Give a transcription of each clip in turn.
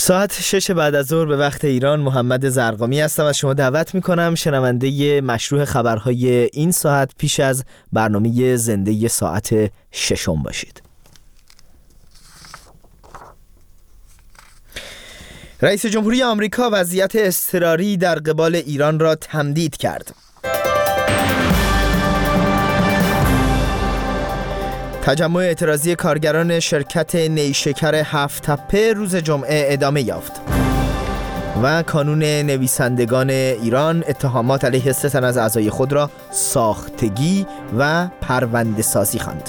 ساعت 6 بعد از ظهر به وقت ایران. محمد زرقامی هستم. از شما دعوت میکنم شنونده مشروع خبرهای این ساعت پیش از برنامه زنده ساعت 6 باشید. رئیس جمهوری آمریکا وضعیت اضطراری در قبال ایران را تمدید کرد. تجمع اعتراضی کارگران شرکت نیشکر هفت تپه روز جمعه ادامه یافت و کانون نویسندگان ایران اتهامات علیه 3 تن از اعضای خود را ساختگی و پرونده سازی خواند.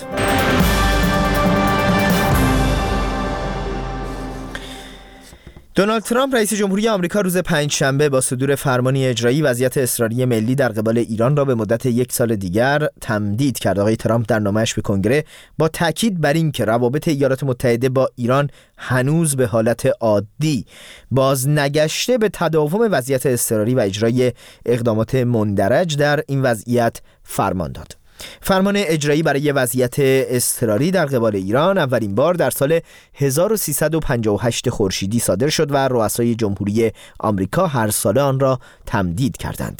دونالد ترامپ رئیس جمهوری آمریکا روز پنجشنبه با صدور فرمانی اجرایی وضعیت اضطراری ملی در قبال ایران را به مدت 1 سال دیگر تمدید کرد. آقای ترامپ در نامه‌اش به کنگره با تاکید بر این که روابط ایالات متحده با ایران هنوز به حالت عادی باز نگشته به تداوم وضعیت اضطراری و اجرای اقدامات مندرج در این وضعیت فرمان داد. فرمان اجرایی برای وضعیت اضطراری در قبال ایران اولین بار در سال 1358 خورشیدی صادر شد و رؤسای جمهوری آمریکا هر ساله آن را تمدید کردند.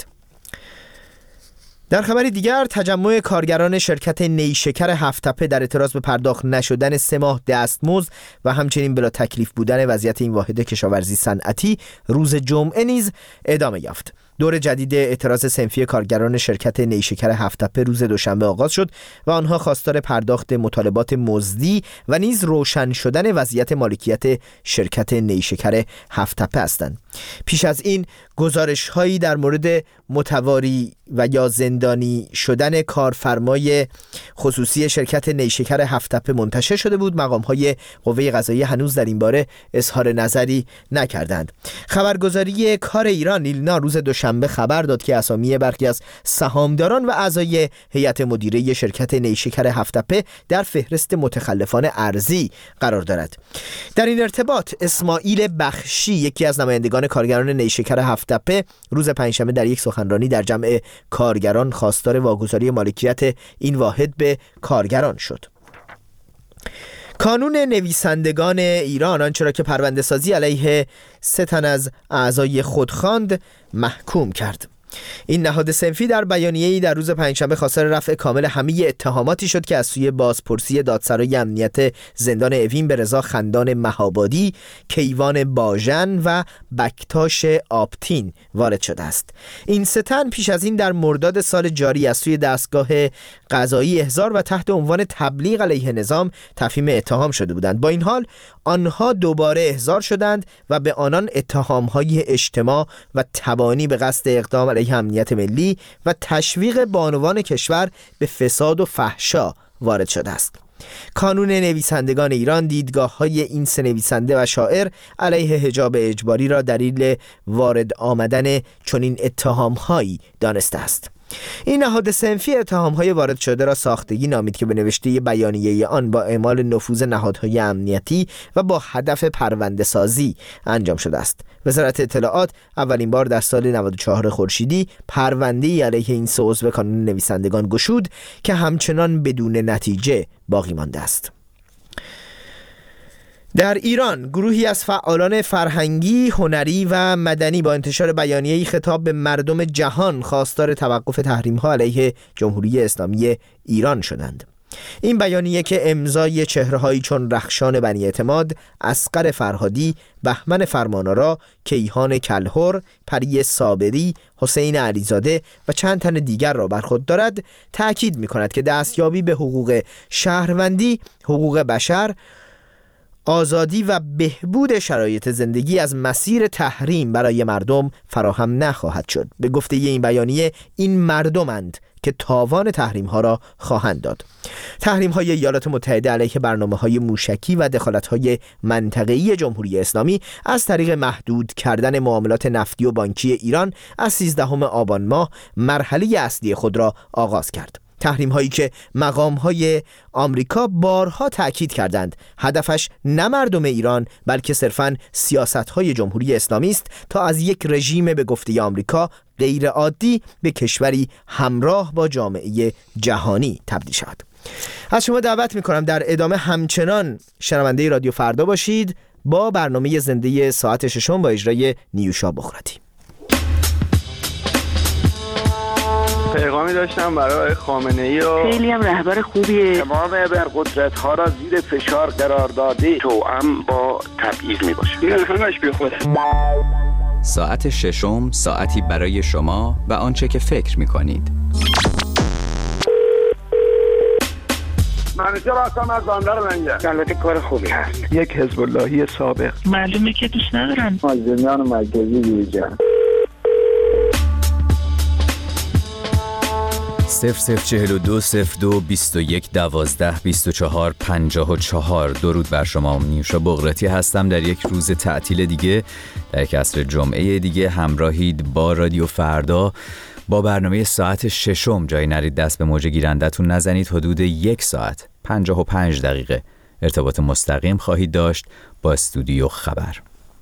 در خبری دیگر، تجمع کارگران شرکت نیشکر هفت تپه در اعتراض به پرداخت نشدن 3 ماه دستمزد و همچنین بلا تکلیف بودن وضعیت این واحد کشاورزی صنعتی روز جمعه نیز ادامه یافت. دور جدید اعتراض صنفی کارگران شرکت نیشکر هفت تپه روز دوشنبه آغاز شد و آنها خواستار پرداخت مطالبات مزدی و نیز روشن شدن وضعیت مالکیت شرکت نیشکر هفت تپه هستند. پیش از این گزارش‌هایی در مورد متواری و یا زندانی شدن کارفرمای خصوصی شرکت نیشکر هفت تپه منتشر شده بود. مقام‌های قوه قضاییه هنوز در این باره اظهار نظری نکردند. خبرگزاری کار ایران ایلنا روز دوشنبه خبر داد که اسامی برخی از سهامداران و اعضای هیئت مدیره شرکت نیشکر هفت تپه در فهرست متخلفان ارضی قرار دارد. در این ارتباط اسماعیل بخشی، یکی از نمایندگان کارگران نیشکر هفت تپه، روز پنجشنبه در یک سخنرانی در جمع کارگران خواستار واگذاری مالکیت این واحد به کارگران شد. کانون نویسندگان ایران آنچه را که پرونده سازی علیه 3 تن از اعضای خود خواند محکوم کرد. این نهاد صنفی در بیانیه‌ای در روز پنجشنبه خواستار رفع کامل همه اتهاماتی شد که از سوی بازپرسی دادسرای امنیت زندان اوین به رضا خندان مهابادی، کیوان باژن و بکتاش آبتین وارد شده است. این 3 تن پیش از این در مرداد سال جاری از سوی دستگاه قضایی احضار و تحت عنوان تبلیغ علیه نظام تفهیم اتهام شده بودند. با این حال آنها دوباره احضار شدند و به آنان اتهام‌های اجتماع و تبانی به قصد اقدام علیه امنیت ملی و تشویق بانوان کشور به فساد و فحشا وارد شده است. کانون نویسندگان ایران دیدگاه‌های این 3 نویسنده و شاعر علیه حجاب اجباری را دلیل وارد آمدن چنین اتهام‌هایی دانسته است. این نهاد صنفی اتهام‌های وارد شده را ساختگی نامید که به نوشته بیانیه آن با اعمال نفوذ نهادهای امنیتی و با هدف پرونده سازی انجام شده است. وزارت اطلاعات اولین بار در سال 94 خورشیدی پرونده‌ای علیه این 3 عضو کانون نویسندگان گشود که همچنان بدون نتیجه باقی مانده است. در ایران گروهی از فعالان فرهنگی، هنری و مدنی با انتشار بیانیه‌ای خطاب به مردم جهان خواستار توقف تحریم‌ها علیه جمهوری اسلامی ایران شدند. این بیانیه که امضای چهره‌هایی چون رخشان بنی اعتماد، اصغر فرهادی، بهمن فرمانآرا، کیهان کلهر، پری صابری، حسین علیزاده و چند تن دیگر را بر خود دارد، تأکید می‌کند که دستیابی به حقوق شهروندی، حقوق بشر، آزادی و بهبود شرایط زندگی از مسیر تحریم برای مردم فراهم نخواهد شد. به گفته این بیانیه این مردمند که تاوان تحریم ها را خواهند داد. تحریم های ایالات متحده علیه برنامه های موشکی و دخالت های منطقه‌ای جمهوری اسلامی از طریق محدود کردن معاملات نفتی و بانکی ایران از 13 آبان ماه مرحله اصلی خود را آغاز کرد. تحریم هایی که مقام های آمریکا بارها تأکید کردند هدفش نه مردم ایران بلکه صرفاً سیاست های جمهوری اسلامی است تا از یک رژیم به گفته آمریکا غیر عادی به کشوری همراه با جامعه جهانی تبدیل شود. از شما دعوت میکنم در ادامه همچنان شنونده رادیو فردا باشید با برنامه زنده ساعت ششم با اجرای نیوشا بغراتی. پیغامی داشتم برای خامنه‌ای و خیلی هم رهبر خوبیه. تمام ابرقدرت‌ها را زیر فشار قرار داده، توأم با تبعیض میباشه. این همش بیخوده. ساعت ششم، ساعتی برای شما و آنچه که فکر می‌کنید. منیجر هستم از بندر منجر. البته کار خوبی هست. یک حزب اللهی سابق. معلومه که دوست ندارن. مازندران مرکزی دیجا. 0042 02 21 12 24 54. درود بر شما. نیوشا بغراتی هستم. در یک روز تعطیل دیگه، در یک عصر جمعه دیگه همراهید با رادیو فردا با برنامه ساعت ششم. جایی نرید دست به موج گیرندتون نزنید. حدود 1 ساعت 55 دقیقه ارتباط مستقیم خواهید داشت با استودیو خبر.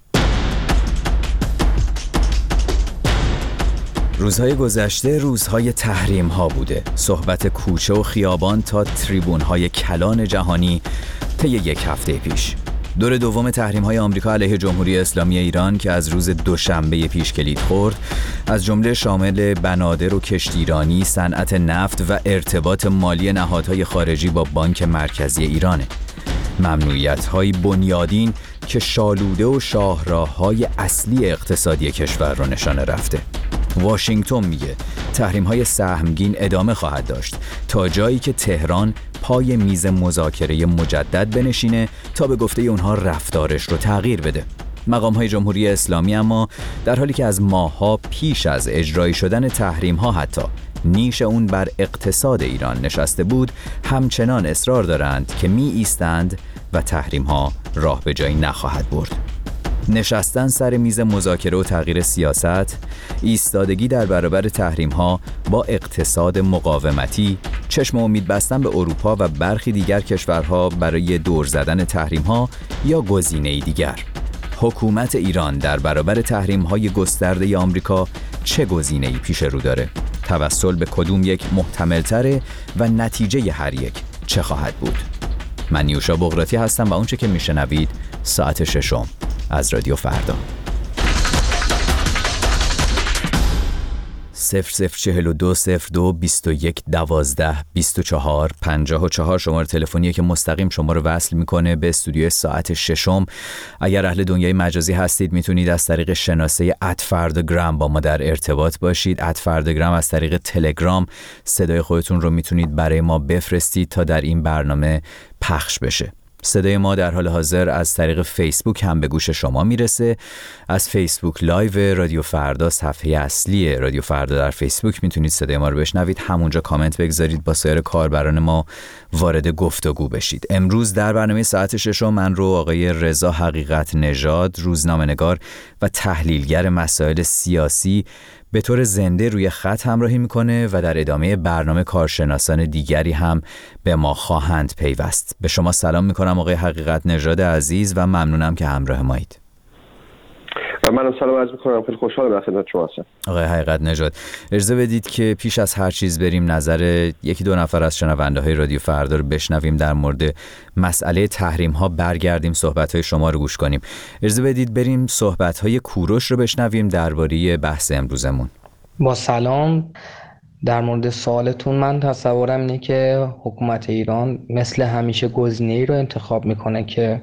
روزهای گذشته روزهای تحریم ها بوده. صحبت کوچه و خیابان تا تریبون های کلان جهانی طی 1 هفته پیش. دور دوم تحریم های آمریکا علیه جمهوری اسلامی ایران که از روز دوشنبه پیش کلید خورد، از جمله شامل بنادر و کشتیرانی، صنعت نفت و ارتباط مالی نهادهای خارجی با بانک مرکزی ایرانه. ممنوعیت‌های بنیادین که شالوده و شاهراه‌های اصلی اقتصادی کشور را نشانه رفته. واشنگتن میگه تحریم‌های سهمگین ادامه خواهد داشت تا جایی که تهران پای میز مذاکره مجدد بنشینه تا به گفته اونها رفتارش رو تغییر بده. مقام‌های جمهوری اسلامی اما در حالی که از ماه‌ها پیش از اجرایی شدن تحریم‌ها حتی نیش اون بر اقتصاد ایران نشسته بود، همچنان اصرار دارند که می ایستند و تحریم‌ها راه به جایی نخواهد برد. نشستن سر میز مذاکره و تغییر سیاست، ایستادگی در برابر تحریم‌ها با اقتصاد مقاومتی، چشم امید بستن به اروپا و برخی دیگر کشورها برای دور زدن تحریم‌ها یا گزینه‌ای دیگر. حکومت ایران در برابر تحریم‌های گسترده آمریکا چه گزینه‌ای پیش رو داره؟ توسل به کدوم یک محتمل‌تره و نتیجه هر یک چه خواهد بود؟ من نیوشا بغراتی هستم و اونچه که میشنوید ساعت ششم از رادیو فردا. 0042 02 21 12 24 54 شماره تلفنیه که مستقیم شما رو وصل میکنه به استودیو ساعت ششم. اگر اهل دنیای مجازی هستید میتونید از طریق شناسه @فرداگرام با ما در ارتباط باشید. @فرداگرام از طریق تلگرام صدای خودتون رو میتونید برای ما بفرستید تا در این برنامه پخش بشه. صدای ما در حال حاضر از طریق فیسبوک هم به گوش شما میرسه. از فیسبوک لایو رادیو فردا، صفحه اصلی رادیو فردا در فیسبوک میتونید صدای ما رو بشنوید. همونجا کامنت بگذارید، با سایر کاربران ما وارد گفتگو بشید. امروز در برنامه ساعت ششم من رو آقای رضا حقیقت نژاد، روزنامه‌نگار و تحلیلگر مسائل سیاسی، به طور زنده روی خط همراهی میکنه و در ادامه برنامه کارشناسان دیگری هم به ما خواهند پیوست. به شما سلام میکنم آقای حقیقت نژاد عزیز و ممنونم که همراه مایید. من سلام عرض میکنم، خیلی خوشحالم در خدمت شما هستم. آقای حقیقت نژاد، اجازه بدید که پیش از هر چیز بریم نظر یکی دو نفر از شنونده‌های رادیو فردا رو بشنویم، در مورد مسئله تحریم‌ها برگردیم، صحبت‌های شما رو گوش کنیم. اجازه بدید بریم صحبت‌های کوروش رو بشنویم درباره بحث امروزمون. با سلام، در مورد سوالتون من تصورم اینه که حکومت ایران مثل همیشه گزینه‌ای رو انتخاب میکنه که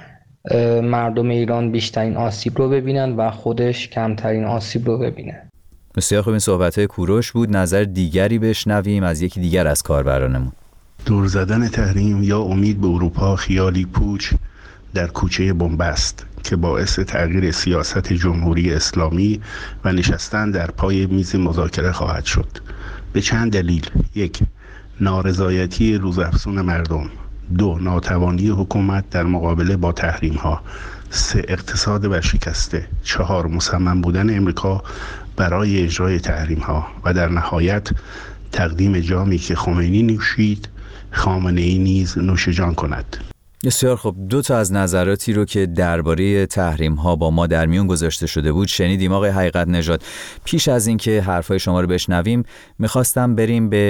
مردم ایران بیشترین آسیب رو ببینن و خودش کمترین آسیب رو ببینه. بسیار خوب، این صحبت‌های کوروش بود. نظر دیگری بشنویم از یکی دیگر از کاربرانمون. دور زدن تحریم یا امید به اروپا خیالی پوچ در کوچه بنبست که باعث تغییر سیاست جمهوری اسلامی و نشستن در پای میز مذاکره خواهد شد. به چند دلیل: 1. نارضایتی روزافزون مردم. 2. ناتوانی حکومت در مقابله با تحریم ها. 3. اقتصاد ورشکسته. 4. مصمم بودن امریکا برای اجرای تحریم ها. و در نهایت تقدیم جامی که خمینی نوشید خامنه‌ای نیز نوش جان کند. بسیار خب، دو تا از نظراتی رو که درباره تحریم ها با ما در میون گذاشته شده بود شنیدیم. آقای حقیقت نژاد، پیش از این که حرفای شما رو بشنویم میخواستم بریم به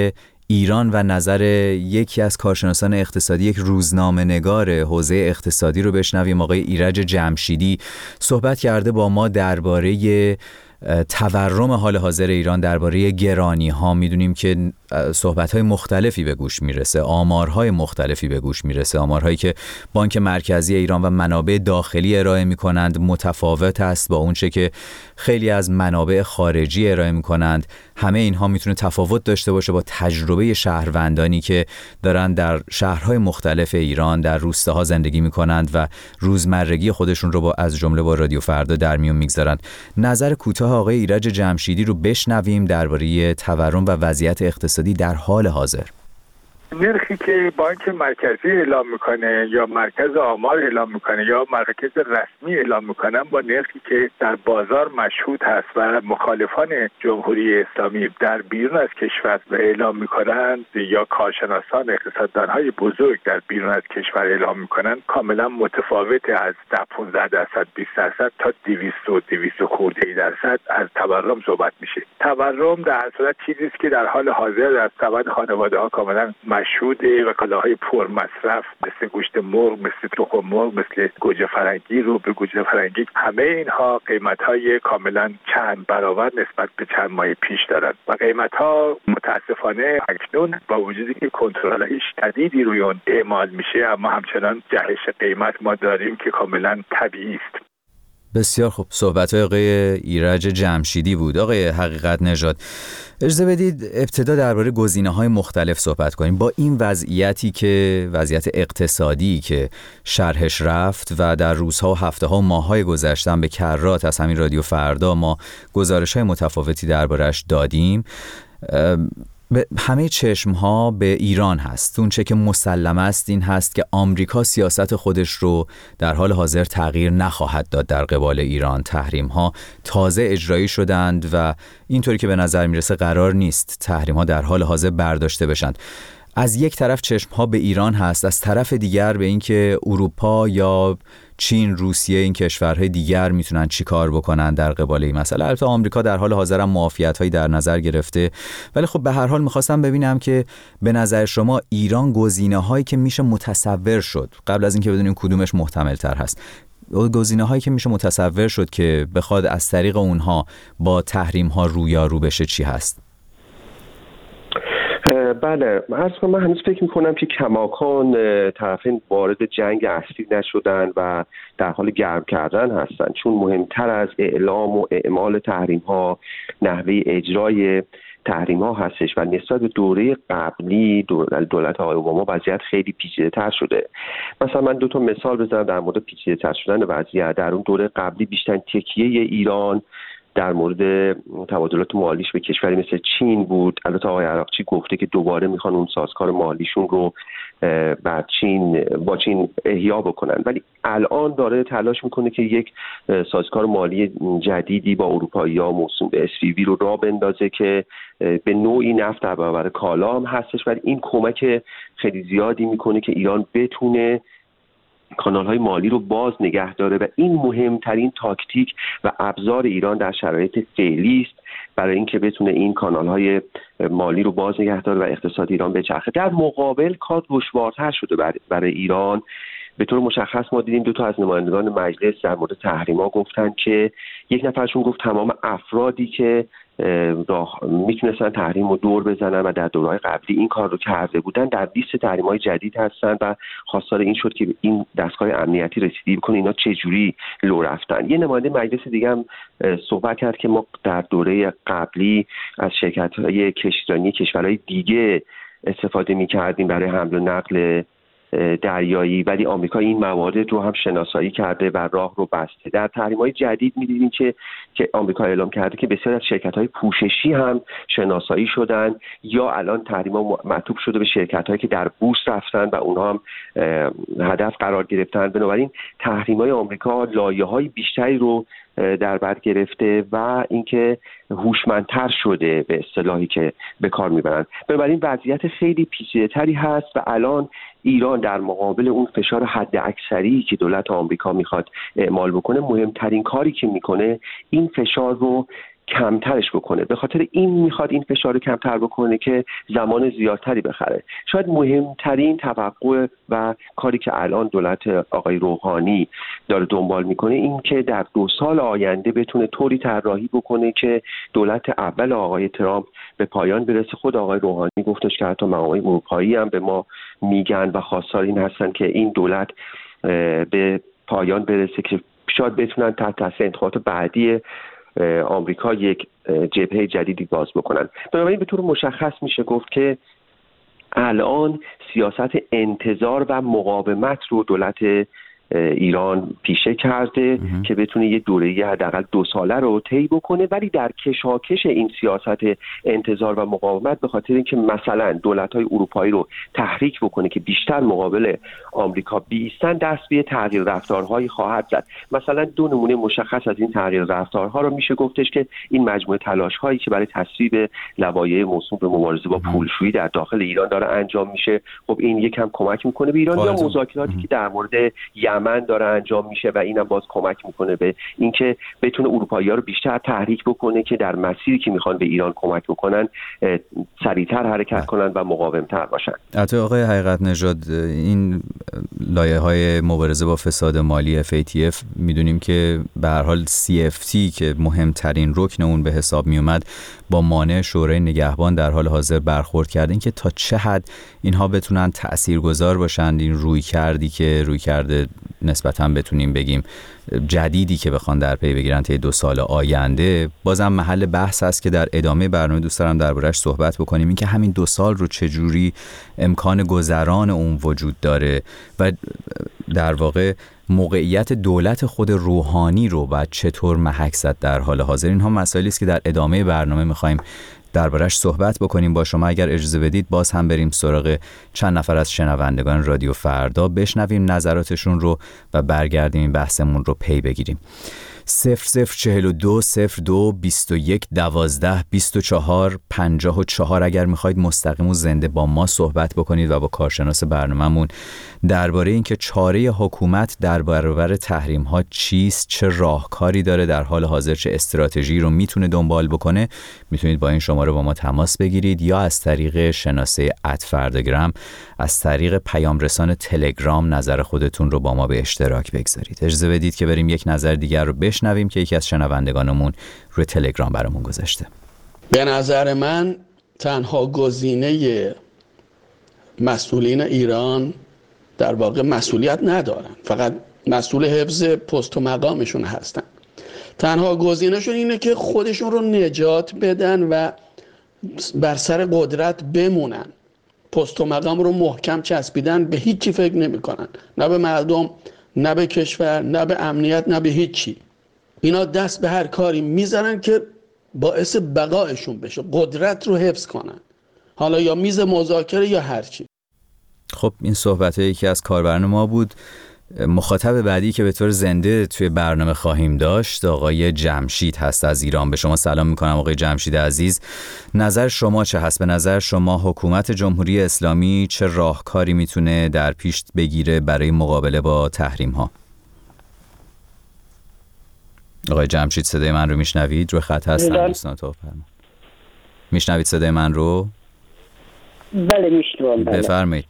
ایران و نظر یکی از کارشناسان اقتصادی، یک روزنامه‌نگار حوزه اقتصادی رو بشنویم. آقای ایرج جمشیدی صحبت کرده با ما درباره تورم حال حاضر ایران، درباره گرانی ها. میدونیم که صحبت های مختلفی به گوش میرسه، آمارهای مختلفی به گوش میرسه. آمارهایی که بانک مرکزی ایران و منابع داخلی ارائه میکنند متفاوت است با اون چه که خیلی از منابع خارجی ارائه میکنند. همه اینها میتونه تفاوت داشته باشه با تجربه شهروندانی که دارن در شهرهای مختلف ایران، در روستاها زندگی میکنند و روزمرگی خودشون رو از جمله با رادیو فردا در میون میگذارند. نظر کوتاه آقای ایرج جمشیدی رو بشنویم درباره تورم و وضعیت اقتصادی در حال حاضر. نرخی که بانک مرکزی اعلام میکنه یا مرکز آمار اعلام میکنه یا مرکز رسمی اعلام میکنن با نرخی که در بازار مشهود هست و مخالفان جمهوری اسلامی در بیرون از کشور اعلام میکنند یا کارشناسان اقتصاددانهای بزرگ در بیرون از کشور اعلام میکنن کاملا متفاوته. از 15%، 20% تا 200 خورده درصد از تورم صحبت میشه. تورم در صورت چیزی است که در حال حاضر در سبد خانواده‌ها کاملا مشهوده و کالاهای پر مصرف مثل گوشت مرغ، مثل تخم مرغ، مثل گوجه فرنگی، رو به گوجه فرنگی، همه اینها قیمت‌های کاملا چند برابر نسبت به چند ماه پیش دارند و قیمت‌ها متاسفانه اکنون با وجودی که کنترل‌های شدیدی روی اون اعمال میشه اما همچنان جهش قیمت ما داریم که کاملا طبیعی است. بسیار خوب، صحبت‌های آقای ایرج جمشیدی بود. آقای حقیقت نژاد، اجازه بدید ابتدا درباره گزینه‌های مختلف صحبت کنیم. با این وضعیتی که وضعیت اقتصادی که شرحش رفت و در روزها و هفته‌ها و ماه‌های گذشته به کرات از همین رادیو فردا ما گزارش‌های متفاوتی درباره‌اش دادیم، همه چشم‌ها به ایران هست. اون چه که مسلم است این هست که آمریکا سیاست خودش رو در حال حاضر تغییر نخواهد داد در قبال ایران. تحریم‌ها تازه اجرایی شدند و اینطوری که به نظر میرسه قرار نیست تحریم‌ها در حال حاضر برداشته بشند. از یک طرف چشم‌ها به ایران هست، از طرف دیگر به اینکه اروپا یا چین، روسیه، این کشورهای دیگر میتونن چی کار بکنن در قبال این مسئله. البته آمریکا در حال حاضر هم معافیت‌هایی در نظر گرفته، ولی خب به هر حال می‌خواستم ببینم که به نظر شما ایران گزینه‌هایی که میشه متصور شد قبل از اینکه بدونیم کدومش محتمل‌تر هست، گزینه‌هایی که میشه متصور شد که بخواد از طریق اونها با تحریم‌ها رویارو بشه چی هست؟ بله، من هنوز فکر میکنم که کماکان طرفین وارد جنگ اصلی نشدن و در حال گرم کردن هستن، چون مهمتر از اعلام و اعمال تحریم ها نحوه اجرای تحریم ها هستش و نسبت به دوره قبلی دولت آقای اوباما وضعیت خیلی پیچیده تر شده. مثلا من 2 مثال بزنم در مورد پیچیده تر شدن وضعیت. در اون دوره قبلی بیشتر تکیه ایران در مورد تبادلات مالیش به کشوری مثل چین بود. البته آقای عراقچی گفته که دوباره میخوان اون سازکار مالیشون رو با چین احیا بکنن، ولی الان داره تلاش میکنه که یک سازکار مالی جدیدی با اروپایی‌ها موسوم به SPV رو راه بندازه که به نوعی نفت در برابر کالا هم هستش، ولی این کمک خیلی زیادی میکنه که ایران بتونه کانال‌های مالی رو باز نگه داره و این مهمترین تاکتیک و ابزار ایران در شرایط فعلی است برای اینکه بتونه این کانال‌های مالی رو باز نگه داره و اقتصاد ایران بچرخه. در مقابل کار دشوارتر شده برای ایران. به طور مشخص ما دیدیم 2 از نمایندگان مجلس در مورد تحریم‌ها گفتن که یک نفرشون گفت تمام افرادی که میتونستن تحریم رو دور بزنن و در دورهای قبلی این کار رو کرده بودن در لیست تحریم‌های جدید هستن و خواستار این شد که این دستگاه امنیتی رسیدگی بکنه اینا چه جوری لو رفتن. یه نماینده مجلس دیگه هم صحبت کرد که ما در دوره قبلی از شرکت‌های کشتیرانی کشورهای دیگه استفاده می‌کردیم برای حمل و نقل دریایی، ولی آمریکا این موارد رو هم شناسایی کرده و راه رو بسته. در تحریم‌های جدید می‌دیدیم که آمریکا اعلام کرده که بسیاری از شرکت‌های پوششی هم شناسایی شدن یا الان تحریم‌ها معطوف شده به شرکت‌هایی که در بورس رفتن و اونها هم هدف قرار گرفتن. بنابراین تحریم‌های آمریکا لایه‌های بیشتری رو در بر گرفته و اینکه هوشمندتر شده به اصطلاحی که به کار میبرن. بنابراین وضعیت خیلی پیچیده‌تری هست و الان ایران در مقابل اون فشار حد اکثری که دولت آمریکا میخواد اعمال بکنه مهمترین کاری که میکنه این فشار رو کمترش بکنه. به خاطر این میخواد این فشار رو کمتر بکنه که زمان زیادتری بخره. شاید مهمترین توقع و کاری که الان دولت آقای روحانی داره دنبال میکنه این که در 2 سال آینده بتونه طوری طراحی بکنه که دولت اول آقای ترامپ به پایان برسه. خود آقای روحانی گفتش که حتی مقامات اروپایی هم به ما میگن و خواستار این هستن که این دولت به پایان برسه که شاید بتونن تحت تاثیر انتخابات بعدی آمریکا یک جبهه جدیدی باز بکنن. بنابراین به طور مشخص میشه گفت که الان سیاست انتظار و مقاومت رو دولت ایران پیشه کرده که بتونه یه دوره حداقل 2 ساله رو طی بکنه، ولی در کشاکش این سیاست انتظار و مقاومت به خاطر اینکه مثلا دولت‌های اروپایی رو تحریک بکنه که بیشتر مقابل آمریکا بیستن، دست به تغییر رفتارهایی خواهد زد. مثلا 2 نمونه مشخص از این تغییر رفتارها رو میشه گفتش که این مجموعه تلاش‌هایی که برای تصویب لوایح موسوم به مبارزه با پولشویی در داخل ایران داره انجام میشه، خب این یکم کمک میکنه به ایران. یا مذاکراتی که در مورد یمن داره انجام میشه و اینم باز کمک میکنه به اینکه بتونه اروپایی‌ها رو بیشتر تحریک بکنه که در مسیری که میخوان به ایران کمک بکنن سریعتر حرکت کنن و مقاوم‌تر باشن. البته آقای حقیقت نژاد، این لایحه‌های مبارزه با فساد مالی FATF میدونیم که به هر حال CFT که مهمترین رکن اون به حساب می اومد با مانع شورای نگهبان در حال حاضر برخورد کرده. این که تا چه حد اینها بتونن تاثیرگذار باشن، این رویکرد نسبتاً بتونیم بگیم جدیدی که بخوان در پی بگیرن طی 2 سال آینده، بازم محل بحث است که در ادامه برنامه دوست دارم دربارش صحبت بکنیم. این که همین 2 سال رو چجوری امکان گذران اون وجود داره و در واقع موقعیت دولت خود روحانی رو بعد چطور محک زد در حال حاضر. اینها مسائلی است که در ادامه برنامه می‌خوایم دربارش صحبت بکنیم با شما. اگر اجازه بدید باز هم بریم سراغ چند نفر از شنوندگان رادیو فردا، بشنویم نظراتشون رو و برگردیم این بحثمون رو پی بگیریم. 0042 02 21 12 24 54 اگر میخواید مستقیم و زنده با ما صحبت بکنید و با کارشناس برنامه‌مون درباره اینکه چاره حکومت در برابر تحریم ها چیست، چه راهکاری داره در حال حاضر، چه استراتژی رو میتونه دنبال بکنه، میتونید با این شماره با ما تماس بگیرید یا از طریق شناسه @فرداگرام، از طریق پیام رسان تلگرام نظر خودتون رو با ما به اشتراک بگذارید. اجازه بدید که بریم یک نظر دیگر رو بشنویم که یکی از شنوندگانمون روی تلگرام برامون گذاشته. به نظر من تنها گزینه مسئولین ایران در واقع مسئولیت ندارن، فقط مسئول حفظ پست و مقامشون هستن. تنها گزینهشون اینه که خودشون رو نجات بدن و بر سر قدرت بمونن. پست و مقام رو محکم چسبیدن، به هیچی فکر نمی کنن، نه به مردم، نه به کشور، نه به امنیت، نه به هیچی. اینا دست به هر کاری میزنن که باعث بقایشون بشه، قدرت رو حفظ کنن، حالا یا میز مذاکره یا هرچی. خب این صحبت یکی از کاربران ما بود. مخاطب بعدی که به طور زنده توی برنامه خواهیم داشت آقای جمشید هست از ایران. به شما سلام میکنم آقای جمشید عزیز. نظر شما چه هست؟ به نظر شما حکومت جمهوری اسلامی چه راهکاری میتونه در پیش بگیره برای مقابله با تحریم ها؟ آقای جمشید صدای من رو میشنوید؟ روی خط هستم دوستان، تو فرمایید. میشنوید صدای من رو؟ بله میشنوم. بفرمایید.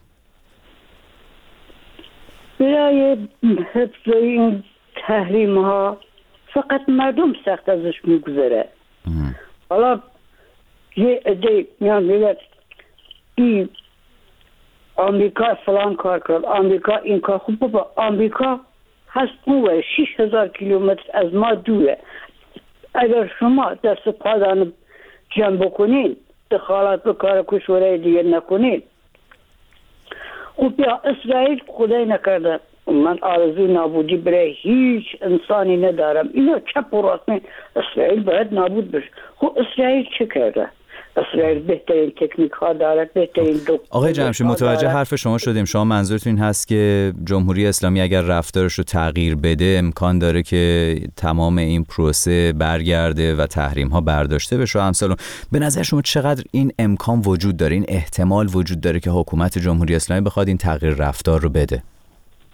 برای حفظ این تحریم ها فقط مردم سخت ازش میگذره. حالا یه عده میان میگه این آمریکا فلان کار کرد، آمریکا این کار. خوب بابا آمریکا هست قوه 6000 کیلومتر از ما دوره. اگر شما دست پادان جمع بکنین، دخالت به کار کشورهای دیگه نکنین، خب یا اسرائیل خدای نکرده، من آرزوی نابودی برای هیچ انسانی ندارم، اینا چپ و راست اسرائیل باید نابود بشه. خب اسرائیل چه کرده؟ اسرائیل بهترین تکنیک ها داره، بهترین آقای جمشید متوجه حرف شما شدیم. شما منظورتون این هست که جمهوری اسلامی اگر رفتارش رو تغییر بده امکان داره که تمام این پروسه برگرده و تحریم ها برداشته بشه و امثال. به نظر شما چقدر این امکان وجود داره، این احتمال وجود داره که حکومت جمهوری اسلامی بخواد این تغییر رفتار رو بده؟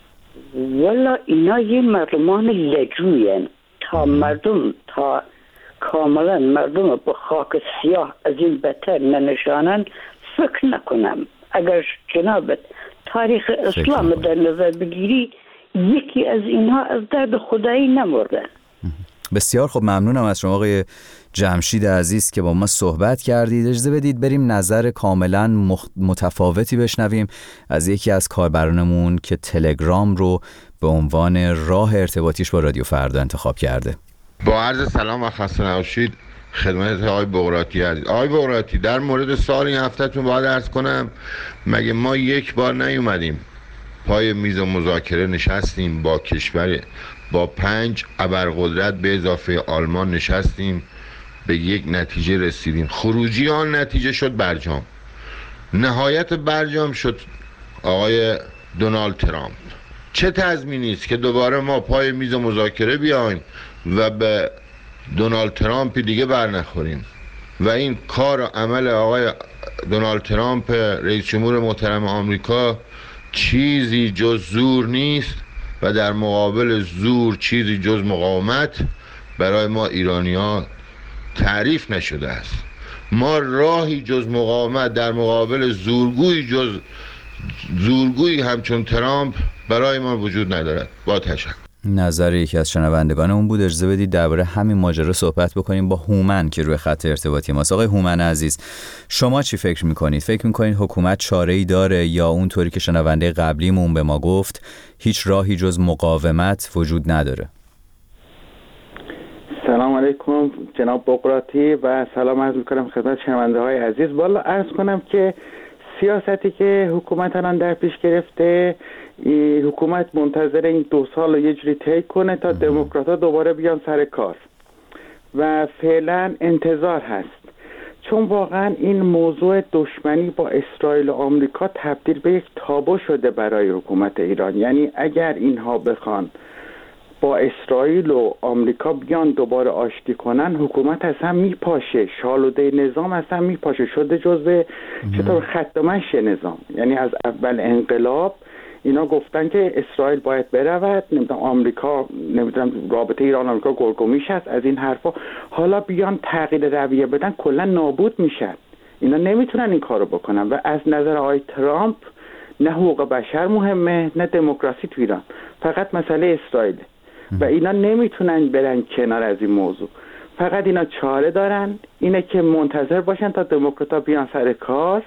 والا اینا یه مردمان لجوین، تا مردم تا کاملا مردم به خاک سیاه از این بهتر ننشانن فکر نکنم. اگر جنابت تاریخ اسلام در نظر بگیری یکی از اینها از درد خدایی نمردن. بسیار خب، ممنونم از شما آقای جمشید عزیز که با ما صحبت کردید. اجازه بدید بریم نظر کاملا متفاوتی بشنویم از یکی از کاربرانمون که تلگرام رو به عنوان راه ارتباطیش با رادیو فردا انتخاب کرده. با عرض سلام و خسته نباشید خدمت آقای بقراطی عزیز. آقای بقراطی، در مورد سوال این هفتهتون باید عرض کنم مگه ما یک بار نیومدیم پای میز مذاکره نشستیم با کشور با 5 ابرقدرت به اضافه آلمان نشستیم به یک نتیجه رسیدیم، خروجی آن نتیجه شد برجام، نهایت برجام شد آقای دونالد ترامپ. چه تضمینی است که دوباره ما پای میز مذاکره بیایم و به دونالد ترامپ دیگه برنخوریم و این کار و عمل آقای دونالد ترامپ رئیس جمهور محترم آمریکا چیزی جز زور نیست و در مقابل زور چیزی جز مقاومت برای ما ایرانی‌ها تعریف نشده است. ما راهی جز مقاومت در مقابل زورگویی همچون ترامپ برای ما وجود ندارد. با تشکر. نظر یکی از شنوندگانمون بود. اجازه بدید درباره همین ماجرا صحبت بکنیم با هومن که روی خط ارتباطی ماست. آقای هومن عزیز، شما چی فکر میکنید؟ فکر میکنید حکومت چاره‌ای داره یا اونطوری که شنونده قبلیمون به ما گفت هیچ راهی جز مقاومت وجود نداره؟ سلام علیکم جناب بقراطی و سلام عرض میکنم خدمت شنونده های عزیز. والا عرض کنم که سیاستی که حکومت الان در پیش گرفته، حکومت منتظر این 2 سال رو یه جوری طی کنه تا دموکرات‌ها دوباره بیان سر کار و فعلا انتظار هست، چون واقعا این موضوع دشمنی با اسرائیل و آمریکا تبدیل به یک تابو شده برای حکومت ایران. یعنی اگر اینها بخوان با اسرائیل و آمریکا بیان دوباره آشتی کنن، حکومت اصلا میپاشه، شالوده نظام اصلا میپاشه، شده جزء چطور خط و مشی نظام. یعنی از اول انقلاب اینا گفتن که اسرائیل باید برود، نمیدونم آمریکا، نمیدونم رابطه ایران آمریکا گرگومیش هست، از این حرفا. حالا بیان تغییر رویه بدن کلا نابود میشن. اینا نمیتونن این کارو بکنن و از نظر آقای ترامپ نه حقوق بشر مهمه نه دموکراسی تو ایران، فقط مسئله اسرائیل و اینا نمیتونن برن کنار از این موضوع. فقط اینا چاره دارن اینه که منتظر باشن تا دموکرات‌ها بیان سر کار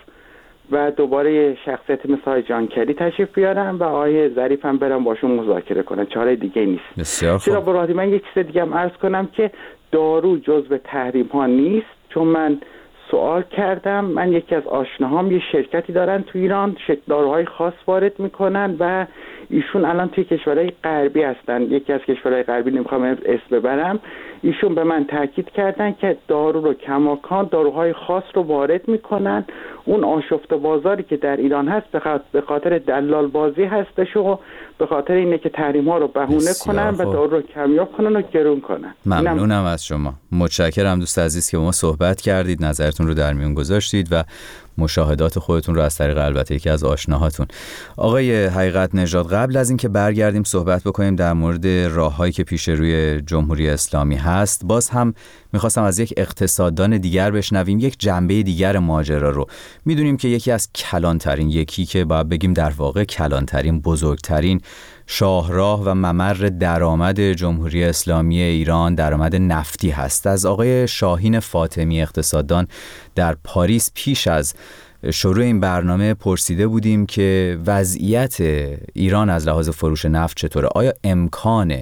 و دوباره شخصیت مثل جان کری تشریف بیارن و آقای ظریف هم برن باشون مذاکره کنن. چاره دیگه نیست. بسیار خوب. چرا برای من یک چیز دیگه هم عرض کنم که دارو جزو تحریم ها نیست، چون من سوال کردم، من یکی از آشناهام یه شرکتی دارن تو ایران داروهای خاص وارد میکنن و ایشون الان توی کشورهای غربی هستن، یکی از کشورهای غربی نمیخوام اسم ببرم، ایشون به من تاکید کردن که دارو رو کماکان داروهای خاص رو وارد میکنن. اون آشفته بازاری که در ایران هست به خاطر دلال بازی هستش و به خاطر اینه که تحریم ها رو بهونه کنن و دارو رو کمیاب کنن و گرون کنن. ممنونم از شما. متشکرم دوست عزیز که با ما صحبت کردید، نظرتون رو در میون گذاشتید و مشاهدات خودتون رو از طریق البته یکی از آشناهاتون. آقای حقیقت نژاد، قبل از اینکه برگردیم صحبت بکنیم در مورد راههایی که پیش روی جمهوری اسلامی هست، باز هم میخواستم از یک اقتصاددان دیگر بشنویم یک جنبه دیگر ماجرا رو. میدونیم که یکی از کلانترین، یکی که باید بگیم در واقع کلانترین، بزرگترین شاهراه و ممر درآمد جمهوری اسلامی ایران درآمد نفتی هست. از آقای شاهین فاطمی اقتصاددان در پاریس پیش از شروع این برنامه پرسیده بودیم که وضعیت ایران از لحاظ فروش نفت چطوره؟ آیا امکان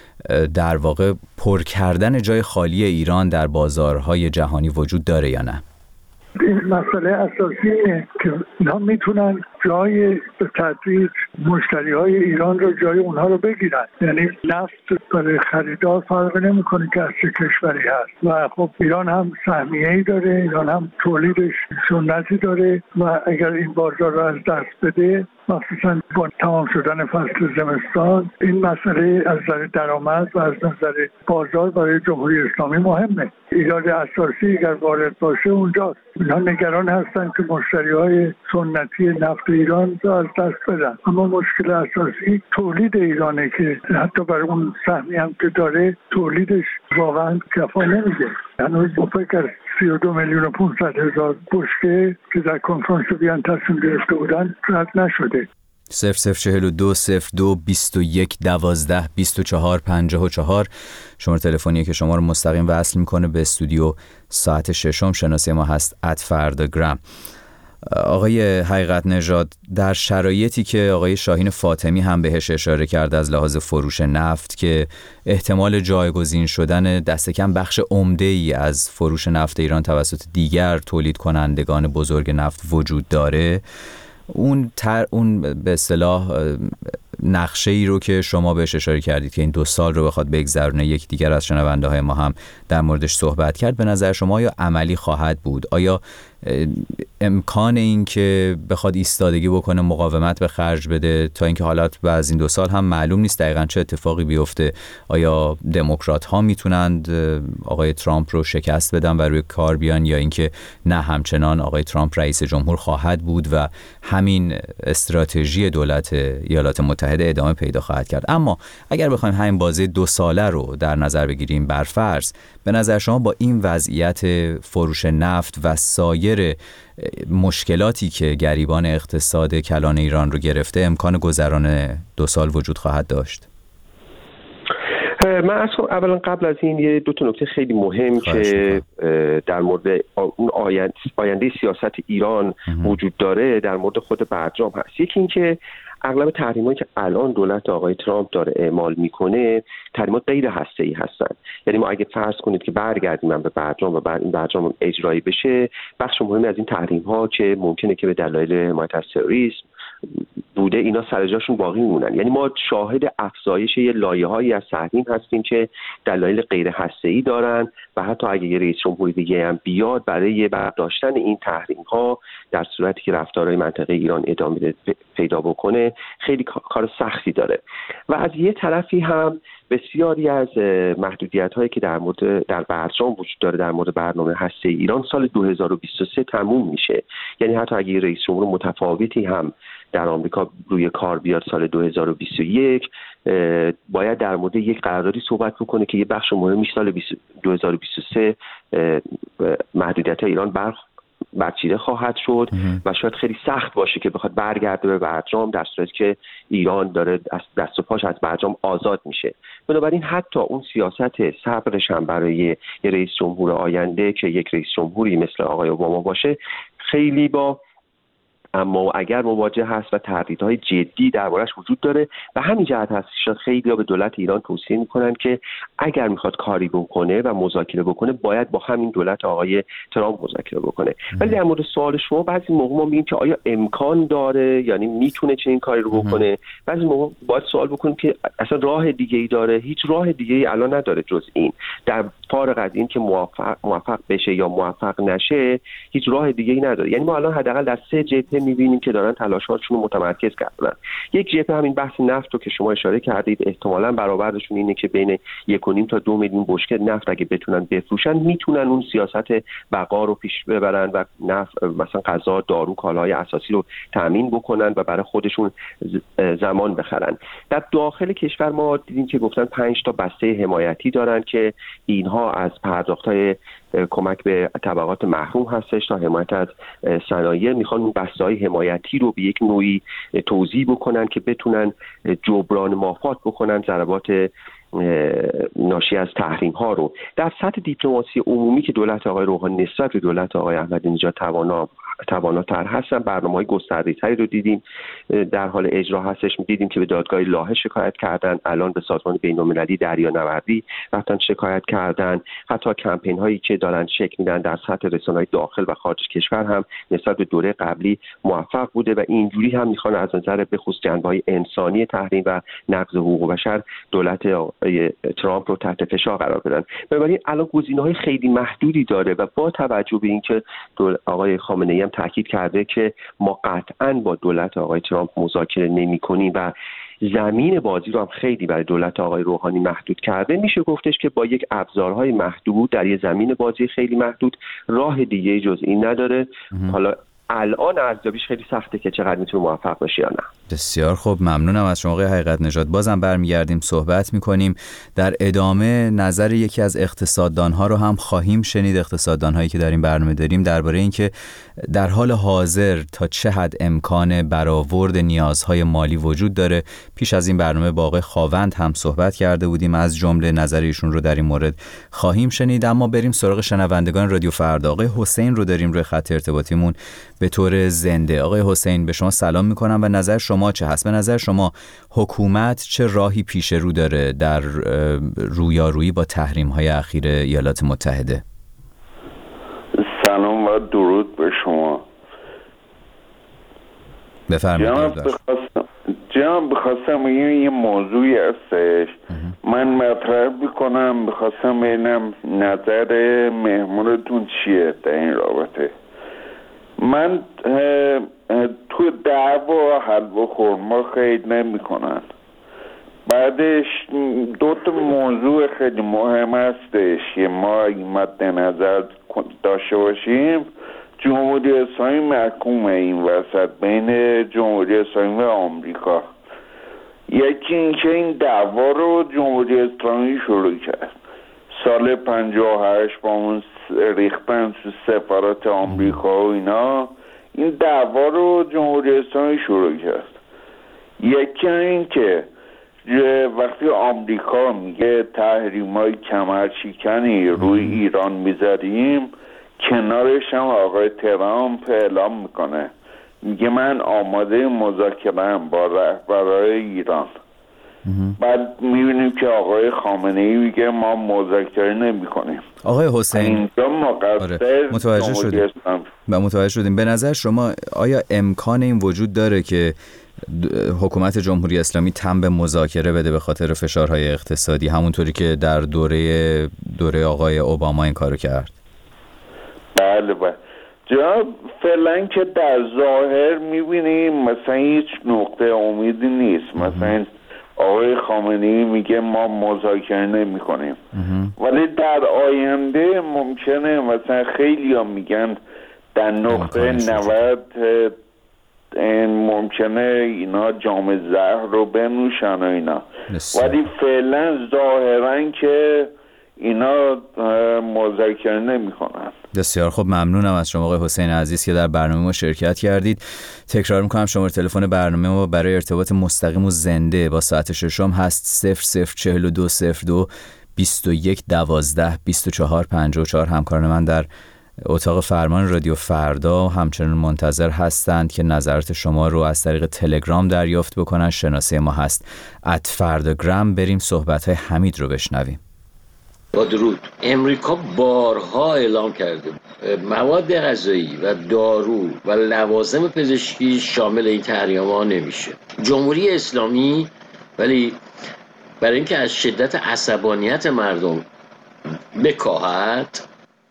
در واقع پر کردن جای خالی ایران در بازارهای جهانی وجود داره یا نه؟ این مسئله اساسی اینه که اینا میتونن جای به تدریج مشتری های ایران رو جای اونها رو بگیرن. یعنی نفت برای خریدار فرق نمیکنه که از چه کشوری هست و خب ایران هم سهمیه‌ای داره، ایران هم تولیدش سنتی داره و اگر این بازار رو از دست بده مخصوصا با تمام شدن فصل زمستان این مسئله از نظر درآمد و از نظر بازار برای جمهوری اسلامی مهمه. ایراد اساسی اگر وارد باشه اونجاست. اینا نگران هستن که مشتری‌های سنتی نفت ایران رو از دست بدن، اما مشکل اساسی تولید ایرانه که حتی برای اون سهمی هم که داره تولیدش واقعا کفا نمیده. هنوز فکر 32,500,000 بشکه که در کنفرانس وین تصمیم گرفته بودن رد نشده. 0042 02 21 12 24 54 شماره تلفنیه که شما رو مستقیم وصل میکنه به استودیو. ساعت 6 شناسی ما هست @فرداگرام. آقای حقیقت نژاد، در شرایطی که آقای شاهین فاطمی هم بهش اشاره کرد از لحاظ فروش نفت که احتمال جایگزین شدن دست کم بخش عمده‌ای از فروش نفت ایران توسط دیگر تولید کنندگان بزرگ نفت وجود داره، اون به اصطلاح نقشه ای رو که شما بهش اشاره کردید که این 2 سال رو بخواد بگذرونه، یک دیگر از شنونده های ما هم در موردش صحبت کرد، به نظر شما آیا عملی خواهد بود؟ آیا امکان این که بخواد ایستادگی بکنه، مقاومت به خرج بده تا اینکه حالات بعد این 2 سال هم معلوم نیست دقیقاً چه اتفاقی بیفته؟ آیا دموکرات ها میتونند آقای ترامپ رو شکست بدن و روی کار بیان، یا اینکه نه همچنان آقای ترامپ رئیس جمهور خواهد بود و همین استراتژی دولت ایالات متحده ادامه پیدا خواهد کرد؟ اما اگر بخوایم همین بازه 2 ساله رو در نظر بگیریم برفرض، به نظر شما با این وضعیت فروش نفت و سایر مشکلاتی که گریبان اقتصاد کلان ایران رو گرفته امکان گذران 2 سال وجود خواهد داشت؟ من اصلا اولا قبل از این 2 نکته خیلی مهم که در مورد اون آینده سیاست ایران وجود داره در مورد خود برجام هست. یکی این که اغلب تحریمایی که الان دولت آقای ترامپ داره اعمال میکنه تحریمات غیر هسته‌ای هستن. یعنی ما اگه فرض کنید که برگردیم به برجام و بعد این برجام اجرایی بشه، بخش مهمی از این تحریم ها که ممکنه که به دلایل حمایت از تروریسم بوده اینا سر جاشون باقی میمونن. یعنی ما شاهد افزایش یه لایه‌هایی از تحریم هستیم که دلایل غیر هسته‌ای دارن و حتی اگه یه رئیس جمهوری دیگه هم بیاد برای برداشتن این تحریم ها در صورتی که رفتارهای منطقه ایران ادامه پیدا بکنه خیلی کار سختی داره. و از یه طرفی هم بسیاری از محدودیت‌هایی که در برجام وجود داره در مورد برنامه هسته‌ای ایران سال 2023 تموم میشه. یعنی حتی اگه رئیس جمهور متفاوتی هم در آمریکا روی کار بیاد سال 2021 باید در مورد یک قراردادی صحبت بکنه که یه بخش مهمی سال 2023 محدودیت ایران برچیده خواهد شد و شاید خیلی سخت باشه که بخواد برگرده به برجام در صورتی که ایران داره دست و پاش از برجام آزاد میشه. بنابراین حتی اون سیاست صبرش هم برای یه رئیس جمهور آینده که یک رئیس جمهوری مثل آقای اوباما باشه خیلی با اما و اگر مواجه هست و تهدیدهای جدی دربارش وجود داره و همین جهت هست شاید خیلی‌ها به دولت ایران توصیه میکنن که اگر میخواد کاری بکنه و مذاکره بکنه باید با همین دولت آقای ترامپ مذاکره بکنه. ولی در مورد سوال شما بعضی موقع ما میگیم که آیا امکان داره، یعنی میتونه چنین کاری رو بکنه؟ بعضی موقع باید سوال بکنیم که اصلا راه دیگه‌ای داره؟ هیچ راه دیگه‌ای الان نداره جز این. در فارغ از این که موفق بشه یا موفق نشه هیچ راه دیگه‌ای نداره. یعنی ما الان حداقل در 3 جبهه می‌بینیم که دارن تلاش‌هاشون رو متمرکز کردن. یک جبهه همین بحث نفت رو که شما اشاره کردید، احتمالاً برآوردشون اینه که بین 1.5 تا 2 میلیون بشکه نفت اگه بتونن بفروشن میتونن اون سیاست بقا رو پیش ببرن و نفت مثلا غذا، دارو، کالاهای اساسی رو تامین بکنن و برای خودشون زمان بخرن. در داخل کشور ما دیدیم که گفتن 5 تا بسته حمایتی دارن که اینها از پرداخت‌های کمک به طبقات محروم هستش تا حمایت از صنایع، میخوان اون بسته‌های حمایتی رو به یک نوعی توزیع بکنن که بتونن جبران مافات بکنن ضربات ناشی از تحریم ها رو. در سطح دیپلماسی عمومی که دولت آقای روحانی نسبت به دولت آقای احمدی نژاد تواناتر هستن، برنامه‌های گسترده‌تری رو دیدیم در حال اجرا هستش. دیدیم که به دادگاه لاهه شکایت کردن، الان به سازمان بین‌المللی دریانوردی رفتن شکایت کردن، حتی کمپین هایی که دارن شکل میدن در سطح رسانه‌های داخل و خارج کشور هم نسبت به دوره قبلی موفق بوده و اینجوری هم میخوان از نظر بخصوص جنبه‌های انسانی تحریم و نقض حقوق بشر دولت ترامپ رو تحت فشار قرار بدن. بنابراین الان گزینه‌های خیلی محدودی داره و با توجه به اینکه آقای خامنه‌ای هم تاکید کرده که ما قطعاً با دولت آقای ترامپ مذاکره نمی‌کنیم و زمین بازی رو هم خیلی برای دولت آقای روحانی محدود کرده، میشه گفتش که با یک ابزارهای محدود در یه زمین بازی خیلی محدود راه دیگه جز این نداره. حالا الان ارزیابیش خیلی سخته که چقدر میتونه موفق بشه یا نه. بسیار خوب، ممنونم از شما آقای حقیقت نژاد. بازم برمیگردیم صحبت میکنیم. در ادامه نظر یکی از اقتصاددانها رو هم خواهیم شنید، اقتصاددانهایی که در این برنامه داریم، درباره اینکه در حال حاضر تا چه حد امکان برآورد نیازهای مالی وجود داره. پیش از این برنامه با آقای خاوند هم صحبت کرده بودیم، از جمله نظر ایشون رو در این مورد خواهیم شنید. اما بریم سراغ شنوندگان رادیو فردا. آقای حسین رو داریم روی خط ارتباطیمون به طور زنده. آقای حسین، به شما سلام میکنم و نظر شما چه هست؟ به نظر شما حکومت چه راهی پیش رو داره در رویارویی با تحریم‌های اخیر ایالات متحده؟ سلام و درود به شما. بفرمایید. جناب بخواستم یه موضوعی هستش من مطرح بکنم، بخواستم ببینم نظر مهمونتون چیه در این رابطه. من تو دعوا حلوا خورما خیلی نمی کنن. بعدش دو تا موضوع خیلی مهم هستش که ما مد نظر داشته باشیم. جمهوری اسلامی محکوم این وسط بین جمهوری اسلامی و آمریکا. یکی اینکه این دعوا رو جمهوری اسلامی شروع کرد سال 58 با اون ریختن تو سفارت آمریکا و اینا. این دعوا رو جمهوری اسلامی شروع کرد. یکی این که وقتی آمریکا میگه تحریم‌های کمرشکنی روی ایران میذاریم، کنارش هم آقای ترامپ اعلام میکنه، میگه من آماده مذاکره‌ام با رهبرای ایران. بعد میبینیم که آقای خامنه‌ای میگه ما مذاکره نمی‌کنیم. آقای حسین، متوجه شدیم. به نظر شما آیا امکان این وجود داره که حکومت جمهوری اسلامی تن به مذاکره بده به خاطر فشارهای اقتصادی، همونطوری که در دوره آقای اوباما این کارو کرد؟ بله. جناب فعلا که در ظاهر میبینیم مثلا هیچ نقطه امیدی نیست. مثلا آقای خامنه‌ای میگه ما مذاکره نمی کنیم، ولی در آینده ممکنه مثلا خیلی ها میگن در نقطه 90 ممکنه اینا جام زهر رو بنوشن و اینا، ولی فعلا ظاهرا که اینا مذاکره نمی کنن. بسیار خب، ممنونم از شما آقای حسین عزیز که در برنامه ما شرکت کردید. تکرار میکنم شماره تلفن برنامه ما برای ارتباط مستقیم و زنده با ساعت ششم هست 004202 21 12 24 54. همکاران من در اتاق فرمان رادیو فردا همچنان منتظر هستند که نظرات شما رو از طریق تلگرام دریافت بکنن. شناسه ما هست @فرداگرام. بریم صحبت‌های حمید رو بشنویم. با درود. امریکا بارها اعلام کرده مواد غذایی و دارو و لوازم پزشکی شامل این تحریم‌ها نمیشه. جمهوری اسلامی ولی برای اینکه از شدت عصبانیت مردم بکاهد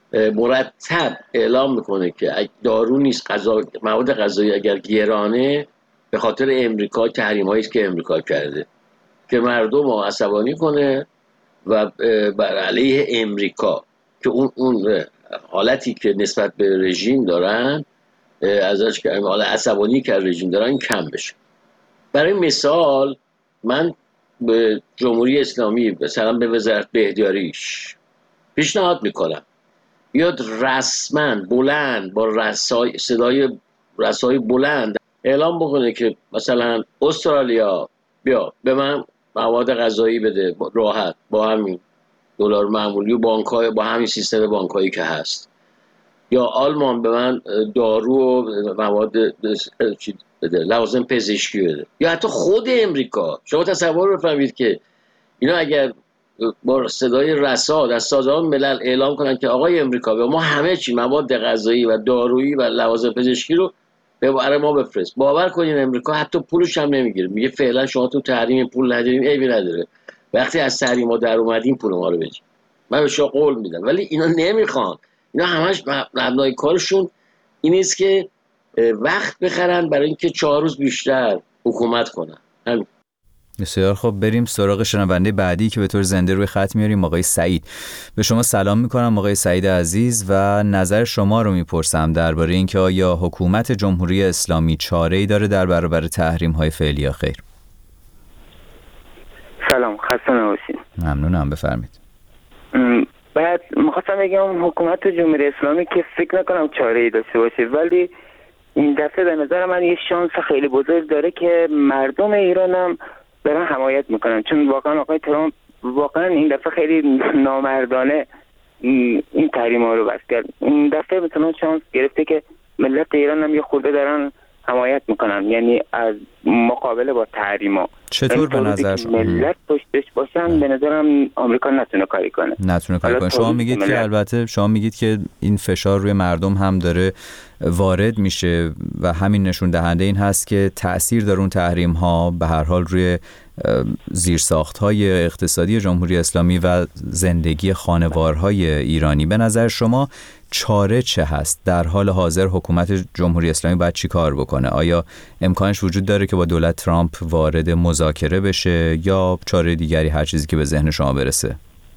مرتب اعلام میکنه که دارو نیست، مواد غذایی اگر گرانه به خاطر امریکا، تحریم‌هایی است که امریکا کرده که مردم رو عصبانی کنه و بر علیه امریکا که اون حالتی که نسبت به رژیم دارن ازش که حال عصبانی که رژیم دارن کم بشه. برای مثال من به جمهوری اسلامی مثلا به وزارت بهداریش پیشنهاد میکنم بیاد رسما بلند با صدای رسای بلند اعلام بکنه که مثلا استرالیا بیا به من مواد غذایی بده راحت با همین دلار معمولی و بانک‌های با همین سیستم بانکایی که هست، یا آلمان به من دارو و مواد بده، لوازم پزشکی بده، یا حتی خود امریکا. شما تصور بفرمایید که اینا اگر با صدای رسا در سازمان ملل اعلام کنن که آقای امریکا به ما همه چی مواد غذایی و دارویی و لوازم پزشکی رو برای ما بفرست، باور کنین امریکا حتی پولش هم نمیگیره، میگه فعلا شما تو تحریم پول نداریم، عیبی نداره، وقتی از تحریم ما در اومدیم پول ما رو بدید، من به شما قول میدم. ولی اینا نمیخوان. اینا همش مبنای کارشون این است که وقت بخرن برای اینکه 4 روز بیشتر حکومت کنن. همین. بسیار خب، بریم سراغ شنونده بعدی که به طور زنده روی خط میاریم، آقای سعید. به شما سلام میکنم آقای سعید عزیز و نظر شما رو میپرسم درباره اینکه آیا حکومت جمهوری اسلامی چاره‌ای داره در برابر تحریم‌های فعلی یا خیر؟ سلام، خسته نباشید. ممنونم، بفرمایید. بعد می‌خواستم بگم حکومت جمهوری اسلامی که فکر نکنم چاره‌ای داشته باشه، ولی این دفعه به نظر من یه شانس خیلی بزرگ داره که مردم ایران هم دارن حمایت میکنن، چون واقعا آقای ترامپ واقعا این دفعه خیلی نامردانه این تحریم‌ها رو بس کرد. این دفعه مثلا شانس گرفته که ملت ایران هم یه خورده دارن حمایت میکنن، یعنی از مقابله با تحریم‌ها. چطور به نظر شما ملت پشتش باشن؟ به نظرم آمریکا نتونه کاری کنه. شما میگید که البته شما میگید که این فشار روی مردم هم داره وارد میشه و همین نشون دهنده این هست که تأثیر داره اون تحریم ها به هر حال روی زیرساخت‌های اقتصادی جمهوری اسلامی و زندگی خانوارهای ایرانی. به نظر شما چاره چه هست؟ در حال حاضر حکومت جمهوری اسلامی باید چی کار بکنه؟ آیا امکانش وجود داره که با دولت ترامپ وارد مذاکره بشه یا چاره دیگری، هر چیزی که به ذهن شما برسه؟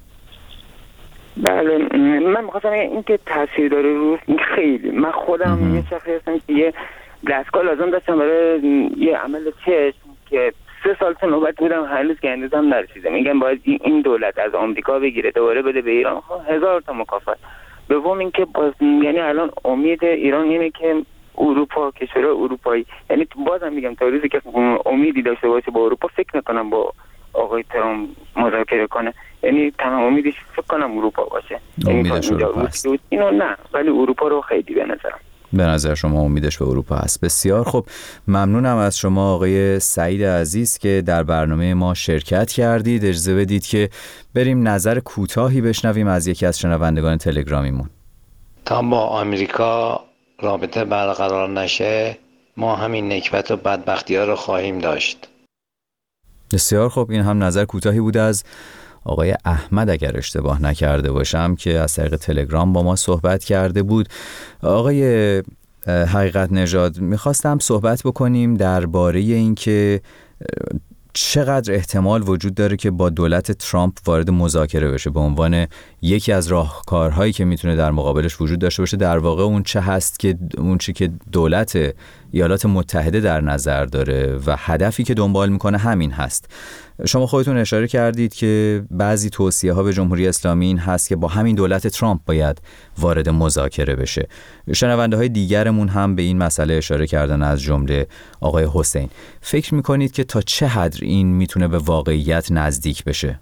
بله، من می‌خواستم این که تاثیر داره رو خیلی. من خودم یه شخصی هستم که یه دستگاه لازم داشتم برای یه عمل چشم که 3 سال تا نوبت بودم، هنوز که هنوزم نرسیدم. میگم باید این دولت از آمریکا بگیره دوباره بده به ایران، 1000 تا مکافات. دوم این که یعنی الان امید ایران اینه که اروپا، کشورهای اروپایی، یعنی بازم میگم تا روزی که امیدی داشته باشه با اروپا، فکر نکنم با آقای ترامپ مذاکره کنه. یعنی تمام امیدش فکر کنم اروپا باشه. امیدش اروپا هست. اینو نه، ولی اروپا رو خیلی به نظرم. به نظر شما امیدش به اروپا هست. بسیار خب، ممنونم از شما آقای سعید عزیز که در برنامه ما شرکت کردید. اجازه بدید که بریم نظر کوتاهی بشنویم از یکی از شنوندگان تلگرامیمون. تا با آمریکا رابطه برقرار نشه، ما همین نکبت و بدبختی ها رو خواهیم داشت. بسیار خب، این هم نظر کوتاهی بوده از آقای احمد اگر اشتباه نکرده باشم که از طریق تلگرام با ما صحبت کرده بود. آقای حقیقت نژاد، میخواستم صحبت بکنیم درباره اینکه چقدر احتمال وجود داره که با دولت ترامپ وارد مذاکره بشه. به عنوان یکی از راهکارهایی که میتونه در مقابلش وجود داشته باشه، در واقع اون چه هست که اون چی که دولت ایالات متحده در نظر داره و هدفی که دنبال میکنه همین هست. شما خودتون اشاره کردید که بعضی توصیه ها به جمهوری اسلامی این هست که با همین دولت ترامپ باید وارد مذاکره بشه. شنونده های دیگرمون هم به این مسئله اشاره کردن، از جمله آقای حسین. فکر میکنید که تا چه حد این میتونه به واقعیت نزدیک بشه؟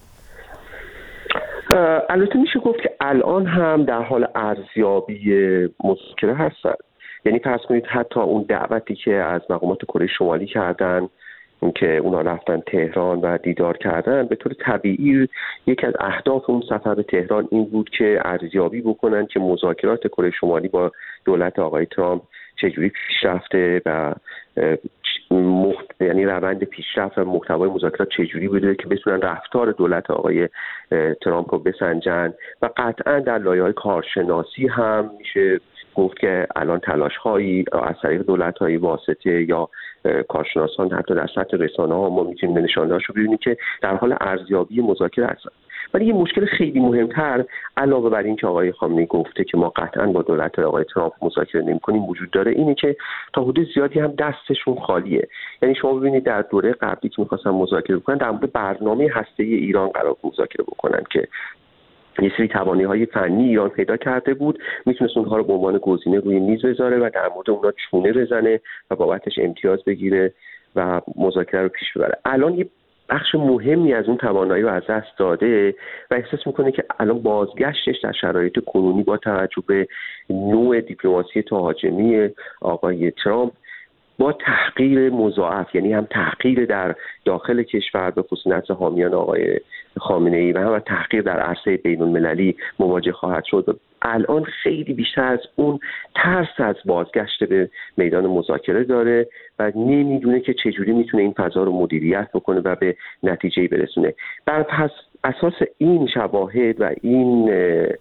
البته میشه گفت که الان هم در حال ارزیابی مذاکره هستن. یعنی فرض کنید حتی اون دعوتی که از مقامات کره شمالی کردن، اون که اونا رفتن تهران و دیدار کردن، به طور طبیعی یکی از اهداف اون سفر به تهران این بود که ارزیابی بکنن که مذاکرات کره شمالی با دولت آقای ترامپ چجوری پیش رفته و یعنی روند پیشرفت و محتوای مذاکرات چجوری بوده که بتونن رفتار دولت آقای ترامپ رو بسنجن. و قطعا در لایه‌های کارشناسی هم میشه گفت که الان تلاش‌هایی از طریق دولت‌های واسطه یا کارشناسان حتی در سطح رسانه‌ها ما میتونیم نشانه‌هاش رو ببینیم که در حال ارزیابی مذاکره هستن. ولی یه مشکل خیلی مهمتر علاوه بر این که آقای خامنه‌ای گفته که ما قطعاً با دولت آقای ترامپ مذاکره نمی‌کنیم وجود داره، اینه که تا حدود زیادی هم دستشون خالیه. یعنی شما ببینید در دوره قبلی که می‌خواستن مذاکره بکنن در مورد برنامه هسته‌ای ایران قرار مذاکره بکنن که یه سری توانایی‌های فنی ایران پیدا کرده بود، میتونست اونها رو به عنوان گزینه روی میز بذاره و در مورد اونها چونه بزنه و بابتش امتیاز بگیره و مذاکره رو پیش ببره. الان یه بخش مهمی از اون توانایی رو از دست داده و احساس میکنه که الان بازگشتش در شرایط کنونی با توجه به نوع دیپلماسی تهاجمی آقای ترامپ با تحقیر مضاعف، یعنی هم تحقیر در داخل کشور به خصوص حامیان آقای خامنه‌ای و هم تحقیر در عرصه بین‌المللی مواجه خواهد شد. الان خیلی بیشتر از اون ترس از بازگشت به میدان مذاکره داره و نمیدونه که چجوری میتونه این فضا رو مدیریت بکنه و به نتیجه‌ای برسونه. بر اساس این شواهد و این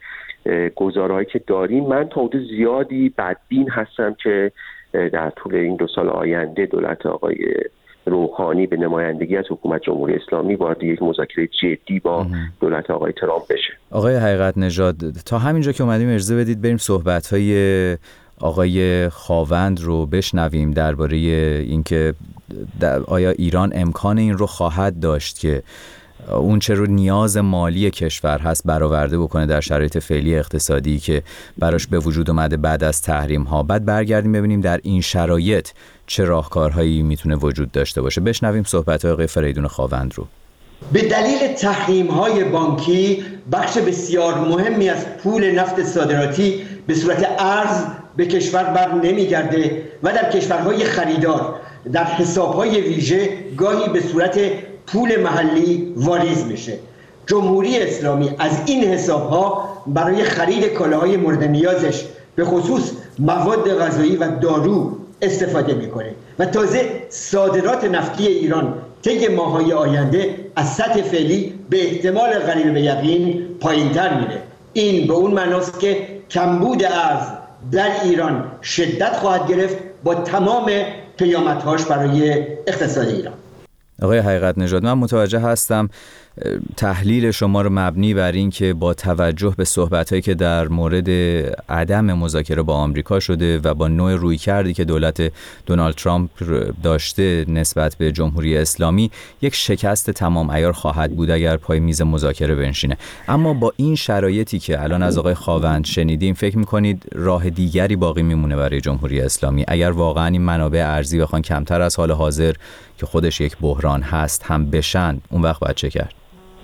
گزارهایی که داریم، من تا حدود زیادی بدبین هستم که در طول این 2 سال آینده دولت آقای روحانی به نمایندگی از حکومت جمهوری اسلامی وارد یک مذاکره جدی با دولت آقای ترامپ بشه. آقای حقیقت نژاد، تا همینجا که اومدیم اجازه بدید بریم صحبت‌های آقای خاوند رو بشنویم درباره اینکه آیا ایران امکان این رو خواهد داشت که اون چه رو نیاز مالی کشور هست برآورده بکنه در شرایط فعلی اقتصادی که براش به وجود اومده بعد از تحریم ها. بعد برگردیم ببینیم در این شرایط چه راهکارهایی میتونه وجود داشته باشه. بشنویم صحبت آقای فریدون خاوند رو. به دلیل تحریم های بانکی بخش بسیار مهمی از پول نفت صادراتی به صورت ارز به کشور بر نمیگرده و در کشورهای خریدار در حسابهای ویژه گاهی به صورت پول محلی واریز میشه. جمهوری اسلامی از این حسابها برای خرید کالاهای مورد نیازش به خصوص مواد غذایی و دارو استفاده میکنه و تازه صادرات نفتی ایران طی ماه‌های آینده از سطح فعلی به احتمال قریب به یقین پایین‌تر میره. این به اون معناست که کمبود ارز در ایران شدت خواهد گرفت با تمام پیامدهاش برای اقتصاد ایران. آقای حقیقت نژاد، من متوجه هستم تحلیل شما رو مبنی بر این که با توجه به صحبت‌هایی که در مورد عدم مذاکره با آمریکا شده و با نوع رویکردی که دولت دونالد ترامپ داشته نسبت به جمهوری اسلامی یک شکست تمام عیار خواهد بود اگر پای میز مذاکره بنشینه. اما با این شرایطی که الان از آقای خاوند شنیدیم، فکر می‌کنید راه دیگری باقی میمونه برای جمهوری اسلامی اگر واقعا این منابع ارزی بخوان کمتر از حال حاضر که خودش یک بحران هست هم بشن؟ اون وقت باید چه کرد؟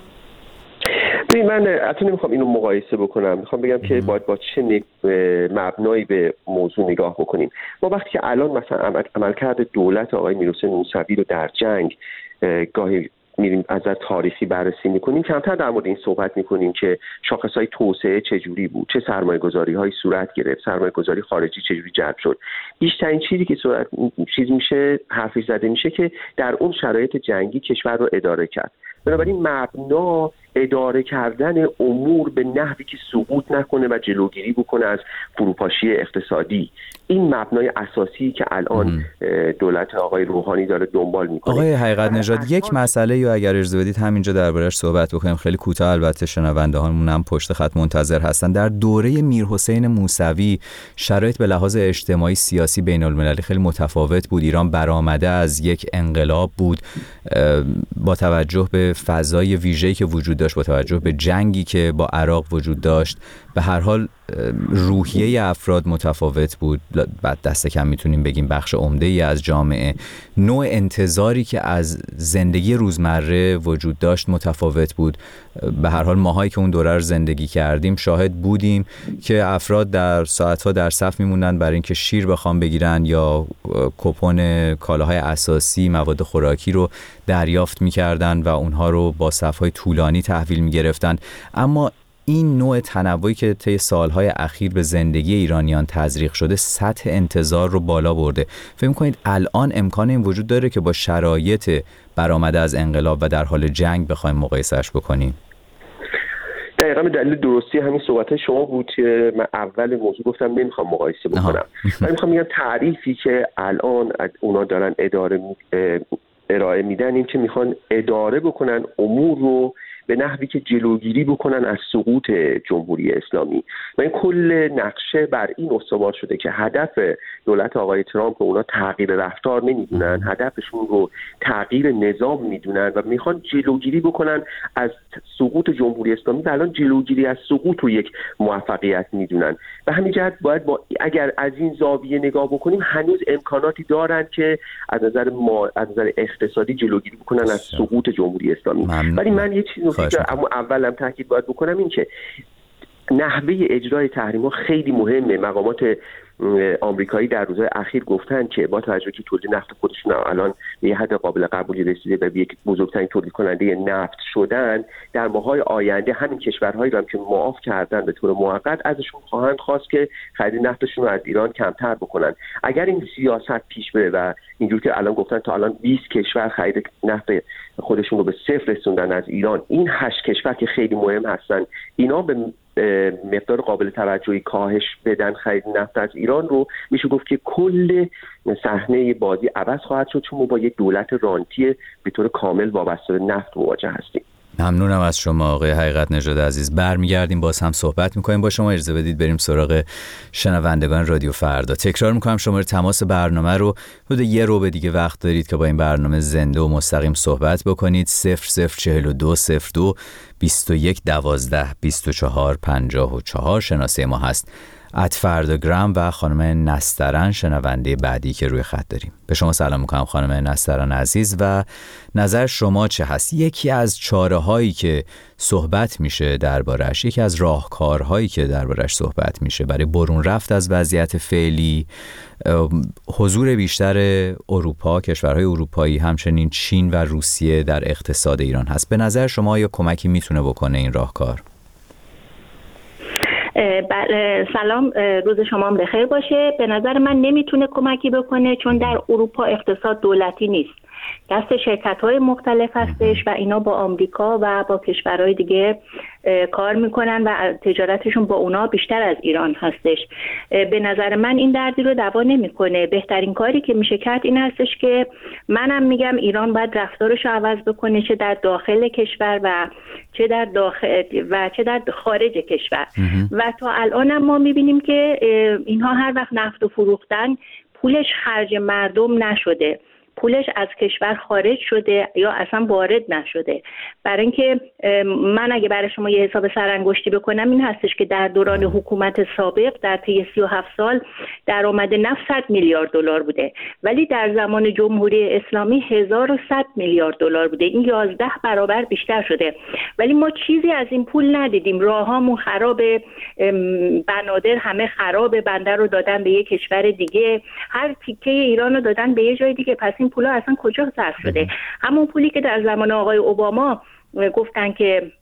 من حتی نمیخوام اینو مقایسه بکنم، میخوام بگم که باید با چه مبنایی به موضوع نگاه بکنیم. ما وقتی که الان مثلا عملکرد دولت آقای میرحسین موسوی رو در جنگ گاهی میریم از نظر تاریخی بررسی میکنیم، کمتر در مورد این صحبت میکنیم که شاخصهای توسعه چجوری بود، چه سرمایه‌گذاری هایی صورت گرفت، سرمایه‌گذاری خارجی چجوری جلب شد. بیشترین چیزی که حرفی زده میشه که در اون شرایط جنگی کشور رو اداره کرد. بنابراین مبنا اداره کردن امور به نحوی که سقوط نکنه و جلوگیری بکنه از فروپاشی اقتصادی، این مبنای اساسی که الان دولت آقای روحانی داره دنبال میکنه. آقای حقیقت نژاد، یک مسئله یا اگر اجازه بدید همینجا درباره‌اش صحبت بکنیم، خیلی کوتاه، البته شنونده‌هامون هم پشت خط منتظر هستن. در دوره میرحسین موسوی شرایط به لحاظ اجتماعی سیاسی بین‌المللی خیلی متفاوت بود. ایران برآمده از یک انقلاب بود، با توجه به فضای ویژه‌ای که وجود داشت، با توجه به جنگی که با عراق وجود داشت، به هر حال روحیه افراد متفاوت بود. بعد دست کم میتونیم بگیم بخش عمده‌ای از جامعه، نوع انتظاری که از زندگی روزمره وجود داشت متفاوت بود. به هر حال ماهایی که اون دوره رو زندگی کردیم شاهد بودیم که افراد در ساعت‌ها در صف میموندن برای اینکه شیر بخوام بگیرن یا کوپن کالاهای اساسی، مواد خوراکی رو دریافت میکردن و اونها رو با صف‌های طولانی تحویل میگرفتن. اما این نوع تنوعی که طی سالهای اخیر به زندگی ایرانیان تزریق شده سطح انتظار رو بالا برده. فکر می‌کنید الان امکان این وجود داره که با شرایط برآمده از انقلاب و در حال جنگ بخوایم مقایسه‌اش بکنیم؟ دقیقاً به دلیل درستی همین صحبت شما بود که من اول موضوع گفتم نمیخوام مقایسه بکنم. من میخوام بگم تعریفی که الان اونا دارن ارائه میدن این که میخوان اداره بکنن امور رو به نحوی که جلوگیری بکنن از سقوط جمهوری اسلامی. و این کل نقشه بر این استوار شده که هدف دولت آقای ترامپ رو اونا تغییر رفتار نمیدونن، هدفشون رو تغییر نظام میدونن و میخوان جلوگیری بکنن از سقوط جمهوری اسلامی و الان جلوگیری از سقوط رو یک موفقیت میدونن. و همین جهت باید اگر از این زاویه نگاه بکنیم هنوز امکاناتی دارن که از نظر اقتصادی جلوگیری بکنن از سقوط جمهوری اسلامی. ولی من یه چیز اما اولم تاکید باید بکنم این که نحوه اجرای تحریم‌ها خیلی مهمه. مقامات آمریکایی در روزهای اخیر گفتن که با توجه که تولید نفت خودشون الان به یه حد قابل قبولی رسیده و یک بزرگترین تولید کننده نفت شدن، در ماه‌های آینده همین کشورهایی رو هم که معاف کردن به طور موقت ازشون خواهند خواست که خرید نفتشون رو از ایران کمتر بکنن. اگر این سیاست پیش بره و اینجور که الان گفتن تا الان 20 کشور خرید نفت خودشون رو به صفر رسوندن از ایران، این 8 کشور که خیلی مهم هستن اینا به مقدار قابل توجهی کاهش بدن خرید نفت از ایران رو، میشه گفت که کل صحنه بازی عوض خواهد شد، چون ما با یک دولت رانتی به طور کامل وابسته به نفت مواجه هستیم. ممنونم از شما آقای حقیقت نژاد عزیز. برمیگردیم باز هم صحبت میکنیم با شما. اجازه بدید بریم سراغ شنوندگان رادیو فردا. تکرار میکنم شماره تماس برنامه رو حدود 1 ربع دیگه وقت دارید که با این برنامه زنده و مستقیم صحبت بکنید. 004202 21 12 24 54 شناسه ما هست. @فرداگرام و خانم نسترن شنونده بعدی که روی خط داریم. به شما سلام میکنم خانم نسترن عزیز و نظر شما چه هست؟ یکی از چاره‌هایی که صحبت میشه دربارش، یکی از راهکارهایی که دربارش صحبت میشه برای برون رفت از وضعیت فعلی، حضور بیشتر اروپا، کشورهای اروپایی، همچنین چین و روسیه در اقتصاد ایران هست. به نظر شما یا کمکی میتونه بکنه این راهکار؟ سلام، روز شما هم بخیر باشه. به نظر من نمیتونه کمکی بکنه، چون در اروپا اقتصاد دولتی نیست، دست شرکت‌های مختلف هستش و اینا با آمریکا و با کشورهای دیگه کار میکنن و تجارتشون با اونا بیشتر از ایران هستش. به نظر من این دردی رو دوا نمیکنه. بهترین کاری که میشه کرد این هستش که منم میگم ایران باید رفتارش رو عوض بکنه، چه در داخل کشور و چه در خارج کشور. و تا الان هم ما میبینیم که اینها هر وقت نفت و فروختن پولش خرج مردم نشده، پولش از کشور خارج شده یا اصلا وارد نشده. برای اینکه من اگه برای شما یه حساب سرانگشتی بکنم این هستش که در دوران حکومت سابق در طی 37 سال درآمد نفت 100 میلیارد دلار بوده، ولی در زمان جمهوری اسلامی 1100 میلیارد دلار بوده. این 11 برابر بیشتر شده، ولی ما چیزی از این پول ندیدیم. راهامون خرابه، بنادر همه خرابه، بندر رو دادن به یک کشور دیگه، هر تیکه ایران رو دادن به یه جای دیگه. پس این پولا اصلا کجا صرف شده؟ همون پولی که در زمان آقای اوباما گفتن که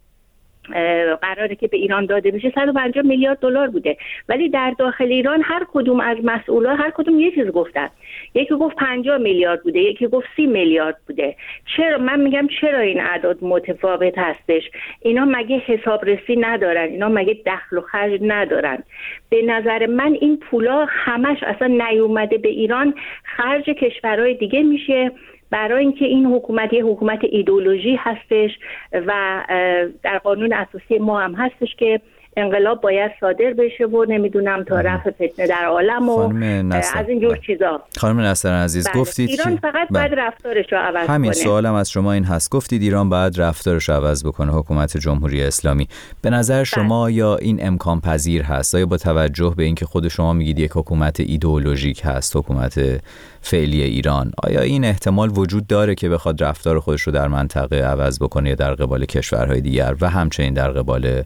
قراره که به ایران داده بشه 150 میلیارد دلار بوده، ولی در داخل ایران هر کدوم از مسئولان هر کدوم یه چیز گفتن. یکی گفت 50 میلیارد بوده، یکی گفت 30 میلیارد بوده. چرا؟ من میگم چرا این اعداد متفاوت هستش؟ اینا مگه حسابرسی ندارن؟ اینا مگه دخل و خرج ندارن؟ به نظر من این پولا همش اصلا نیومده به ایران، خرج کشورهای دیگه میشه، برای اینکه این حکومت یه حکومت ایدئولوژی هستش و در قانون اساسی ما هم هستش که انقلاب باید صادر بشه و نمیدونم تا رفع فتنه در عالم و از اینجور چیزا. خانم نسترن عزیز گفتید ایران فقط باید رفتارش رو عوض کنه. همین سوالم از شما این هست، گفتید ایران باید رفتارش رو عوض بکنه، حکومت جمهوری اسلامی. به نظر شما یا این امکان پذیر هست؟ آیا با توجه به اینکه خود شما میگید یک حکومت ایدئولوژیک هست حکومت فعلی ایران، آیا این احتمال وجود داره که بخواد رفتار خودش رو در منطقه عوض بکنه یا در قبال کشورهای دیگر و همچنین در قبال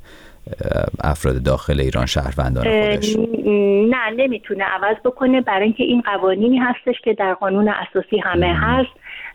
افراد داخل ایران، شهروندان خودش؟ نه، نمیتونه عوض بکنه، برای اینکه این قوانینی هستش که در قانون اساسی همه هست.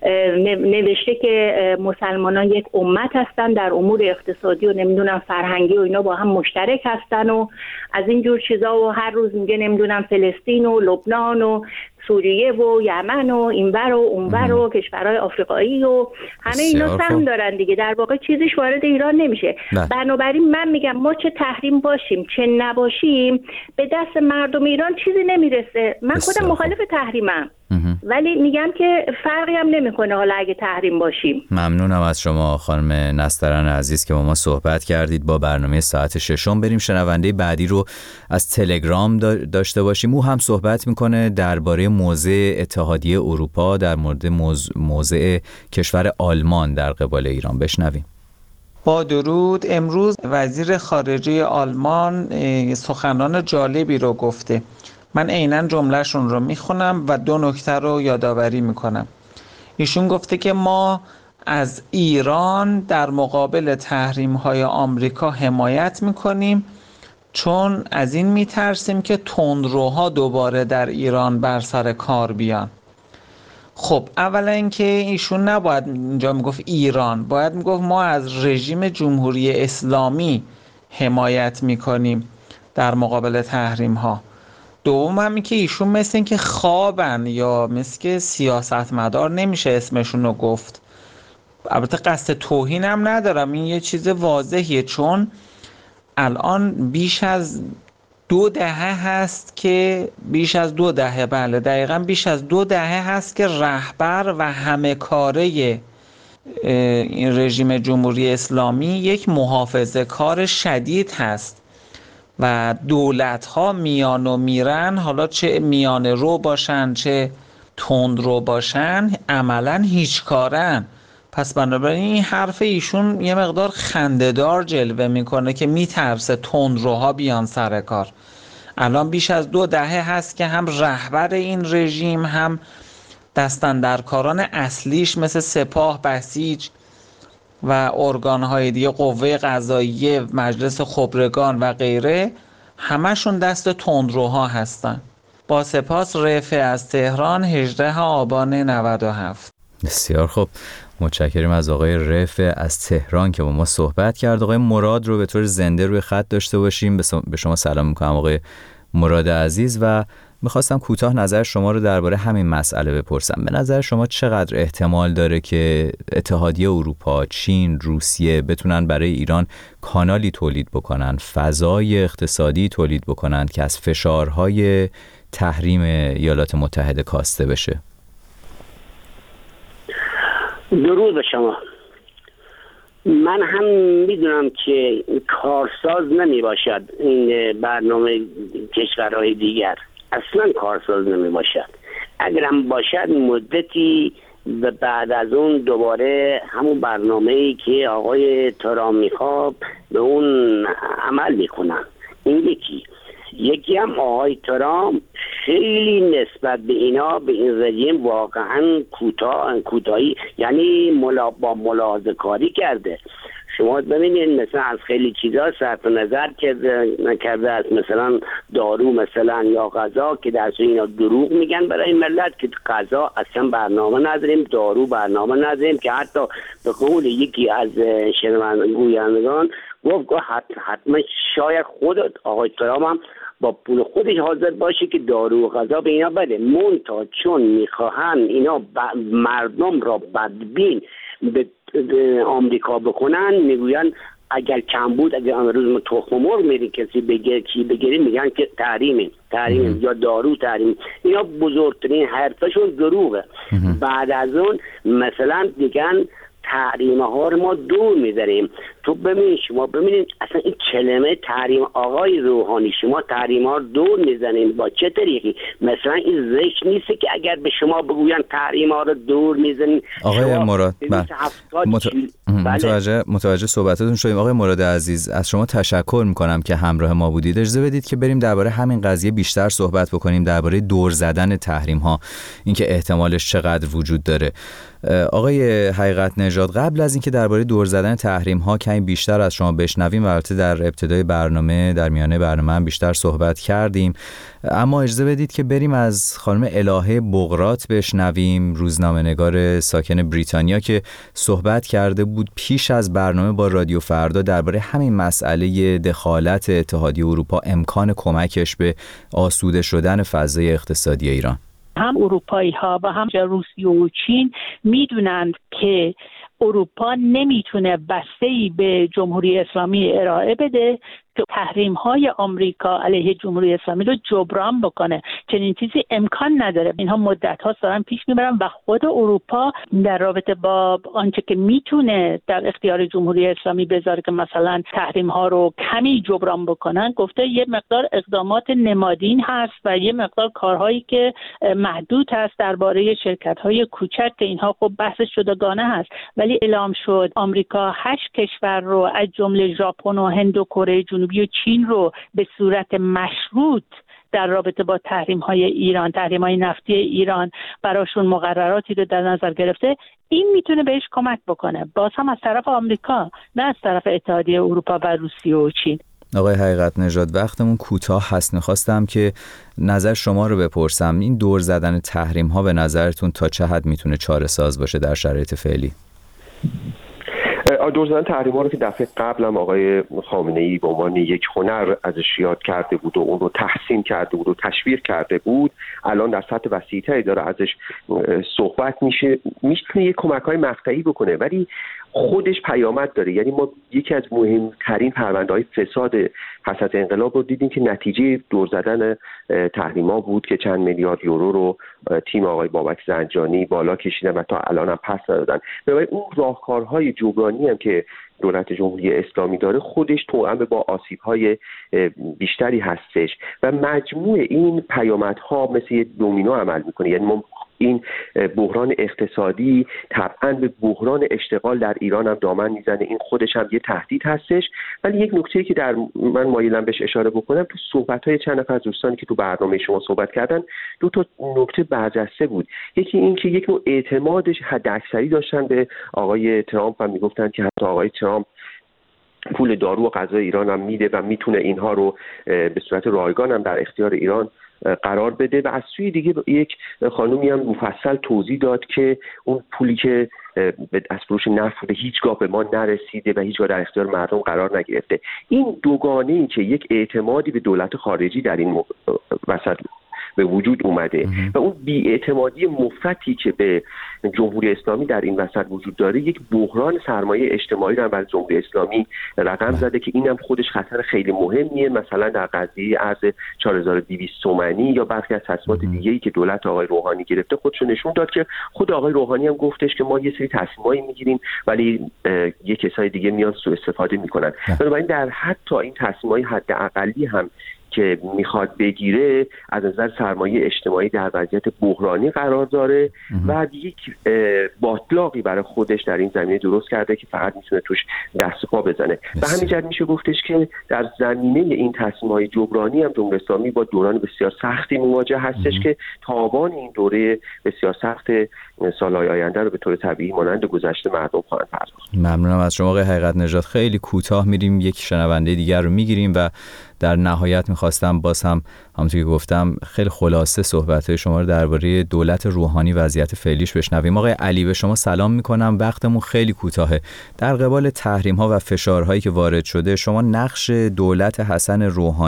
نوشته که مسلمانان یک امت هستن، در امور اقتصادی و نمیدونم فرهنگی و اینا با هم مشترک هستن و از اینجور چیزا، و هر روز میگه نمیدونم فلسطین و لبنان و سوریه و یمن و اینور و اونور و کشورهای آفریقایی و همه اینا سهم دارن دیگه. در واقع چیزیش وارد ایران نمیشه. بنابراین من میگم ما چه تحریم باشیم چه نباشیم به دست مردم ایران چیزی نمیرسه. من خودم مخالف تحریمم، ولی میگم که فرقی هم نمیکنه حالا اگه تحریم باشیم. ممنونم از شما خانم نسترن عزیز که با ما صحبت کردید. با برنامه ساعت 6 بریم شنونده بعدی رو از تلگرام داشته باشیم. او هم صحبت میکنه درباره موضع اتحادیه اروپا در مورد موضع کشور آلمان در قبال ایران. بشنویم. با درود. امروز وزیر خارجه آلمان سخنان جالبی رو گفته. من عیناً جملهشون رو میخونم و 2 نکته رو یادآوری میکنم. ایشون گفته که ما از ایران در مقابل تحریم‌های آمریکا حمایت میکنیم، چون از این میترسیم که تندروها دوباره در ایران بر سر کار بیان. خب اولا اینکه ایشون نباید اینجا میگفت ایران، باید میگفت ما از رژیم جمهوری اسلامی حمایت میکنیم در مقابل تحریم ها. دوم هم که ایشون مثل این که خوابن یا مثل که سیاستمدار نمیشه اسمشون رو گفت. البته قصد توهین هم ندارم، این یه چیز واضحیه، چون الان بیش از 2 دهه هست که بله دقیقاً بیش از 2 دهه هست که رهبر و همه کاره این رژیم جمهوری اسلامی یک محافظه کار شدید هست و دولت‌ها میان و میرن، حالا چه میان رو باشن چه تند رو باشن، عملاً هیچ کارن. پس بنابراین این حرف ایشون یه مقدار خنده‌دار جلوه میکنه که میترسه تندروها بیان سر کار. الان بیش از 2 دهه هست که هم رهبر این رژیم هم دستاندرکاران اصلیش مثل سپاه، بسیج و ارگان‌های دیگه، قوه قضاییه، مجلس خبرگان و غیره، همشون دست تندروها هستن. با سپاس. رفع از تهران، 18 آبان 97. بسیار خوب، متشکریم از آقای رفع از تهران که با ما صحبت کرد. آقای مراد رو به طور زنده روی خط داشته باشیم. به شما سلام میکنم آقای مراد عزیز و میخواستم کوتاه نظر شما رو درباره همین مسئله بپرسم. به نظر شما چقدر احتمال داره که اتحادیه اروپا، چین، روسیه بتونن برای ایران کانالی تولید بکنن، فضای اقتصادی تولید بکنن که از فشارهای تحریم ایالات متحده کاسته بشه؟ درود به شما. من هم میدونم که کارساز نمی باشد این برنامه کشورهای دیگر، اصلا کارساز نمی باشد. اگرم باشد مدتی و بعد از اون دوباره همون برنامه‌ای که آقای ترامپ میخواد به اون عمل میکنن. این یکی هم آقای ترامپ خیلی نسبت به اینا، به این رژیم واقعا کوتاهی، یعنی با ملاحظه کاری کرده. شما ببینید مثلا از خیلی چیزا صرف نظر نکرده است، مثلا دارو مثلا یا غذا که در اینا دروغ میگن برای ملت که غذا اصلا برنامه نداریم، دارو برنامه نداریم، که حتی به قول یکی از شنوندگان گفت حتما شاید خود آقای ترامپ هم با پول خودش حاضر باشه که دارو و غذا به اینا بده، منتها چون میخواهن اینا مردم را بدبین به آمریکا بکنن، میگوین اگر کم بود، اگر امروز تخم مرغ میری کسی بگیری میگن که تحریم یا دارو تحریم. اینا بزرگترین حرفشون دروغه. بعد از اون مثلا دیگن تحریم ها رو ما دور میذاریم. تو شما ببینید اصلا این کلمه تحریم، آقای روحانی شما تحریم ها رو دور میزنین با چه طریقی؟ مثلا این زشت نیست که اگر به شما بگوین تحریم ها رو دور میزنین. آقای مراد متوجه صحبتاتون شدیم. آقای مراد عزیز، از شما تشکر میکنم که همراه ما بودید. اجازه بدید که بریم درباره همین قضیه بیشتر صحبت بکنیم، درباره دور زدن تحریم ها، اینکه احتمالش چقدر وجود داره. آقای حقیقت نژاد، قبل از اینکه درباره دور زدن تحریم ها کمی بیشتر از شما بشنویم، البته در ابتدای برنامه، در میانه برنامه هم بیشتر صحبت کردیم، اما اجازه بدید که بریم از خانم الهه بقراط بشنویم، روزنامه‌نگار ساکن بریتانیا، که صحبت کرده بود پیش از برنامه با رادیو فردا درباره همین مسئله دخالت اتحادیه اروپا، امکان کمکش به آسوده شدن فضای اقتصادی ایران. هم اروپایی ها و هم روسیه و چین میدونند که اروپا نمیتونه بسته‌ای به جمهوری اسلامی ارائه بده که تحریم‌های آمریکا علیه جمهوری اسلامی رو جبران بکنه. چنین چیزی امکان نداره. اینها مدت‌ها دارن پیش میبرن و خود اروپا در رابطه با آنچه که میتونه در اختیار جمهوری اسلامی بذاره که مثلا تحریم‌ها رو کمی جبران بکنن، گفته یه مقدار اقدامات نمادین هست و یه مقدار کارهایی که محدود هست درباره شرکت‌های کوچک که اینها خب بحث شدگانه هست. ولی اعلام شد آمریکا 8 کشور رو از جمله ژاپن و هند و کره جنوبی و چین رو به صورت مشروط در رابطه با تحریم‌های ایران، تحریم‌های نفتی ایران، براشون مقرراتی رو در نظر گرفته. این میتونه بهش کمک بکنه، باز هم از طرف آمریکا، نه از طرف اتحادیه اروپا و روسیه و چین. آقای حقیقت نژاد، وقتمون کوتاه هست، میخواستم که نظر شما رو بپرسم. این دور زدن تحریم‌ها به نظرتون تا چه حد میتونه چاره ساز باشه در شرایط فعلی؟ دور زدن تحریم‌ها رو که دفعه قبل هم آقای خامنه‌ای به عنوان یک هنر ازش یاد کرده بود و اون رو تحسین کرده بود و تشویق کرده بود، الان در سطح وسیع‌تری داره ازش صحبت میشه. میتونه یک کمک‌های مقطعی بکنه، ولی خودش پیامد داره. یعنی ما یکی از مهمترین پرونده‌های فساد پس از انقلاب رو دیدیم که نتیجه دور زدن تحریم‌ها بود که چند میلیارد یورو رو تیم آقای بابک زنجانی بالا کشیدن و تا الان هم پس ندادن. ببینید اون راهکارهای جبرانی هم که دولت جمهوری اسلامی داره خودش توأم با آسیب‌های بیشتری هستش و مجموع این پیامدها مثل یه دومینو عمل میکنه. یعنی ما این بحران اقتصادی طبعاً به بحران اشتغال در ایران هم دامن میزنه، این خودش هم یه تهدید هستش. ولی یک نکته‌ای که من مایلم بهش اشاره بکنم، تو صحبت‌های چند نفر از دوستانی که تو برنامه شما صحبت کردن دو تا نکته برجسته بود. یکی این که یک نوع اعتمادش حداکثری داشتن به آقای ترامپ و میگفتن که حتی آقای ترامپ پول دارو و غذای ایران هم میده و میتونه اینها رو به صورت رایگان هم در اختیار ایران قرار بده. و از سوی دیگه یک خانومی هم مفصل توضیح داد که اون پولی که از فروش نفت بوده هیچگاه به ما نرسیده و هیچگاه در اختیار مردم قرار نگرفته. این دوگانه‌ای که یک اعتمادی به دولت خارجی در این وسط به وجود اومده و اون بی‌اعتمادی مفرطی که به جمهوری اسلامی در این وسط وجود داره، یک بحران سرمایه اجتماعی رو برای جمهوری اسلامی رقم زده که اینم خودش خطر خیلی مهمیه. مثلا در قضیه ارز 4200 تومانی یا برخی از تصمیمات دیگه‌ای که دولت آقای روحانی گرفته خودشو نشون داد که خود آقای روحانی هم گفتش که ما یه سری تصمیمایی میگیریم ولی یه کسای دیگه میان سوء استفاده میکنن. بنابراین در حتی این تصمیمای حداقلی هم که میخواد بگیره از نظر سرمایه اجتماعی در وضعیت بحرانی قرار داره و یک باطلاقی برای خودش در این زمینه درست کرده که فقط میتونه توش دست و پا بزنه. به همین جهت میشه گفتش که در زمینه این تصمیم‌های جبرانی هم جمهوری اسلامی با دوران بسیار سختی مواجه هستش که تاوان این دوره بسیار سخت سال‌های آینده رو به طور طبیعی مانند گذشته مردم خواهند پرداخت. ممنونم از شما آقای حقیقت نژاد. خیلی کوتاه میریم یک شنونده دیگر رو میگیریم و در نهایت میخواستم باز هم همونطور که گفتم خیلی خلاصه صحبت‌های شما رو درباره دولت روحانی وضعیت فعلیش بشنویم. آقای علی به شما سلام میکنم، وقتمون خیلی کوتاهه. در قبال تحریم‌ها و فشارهایی که وارد شده شما نقش دولت حسن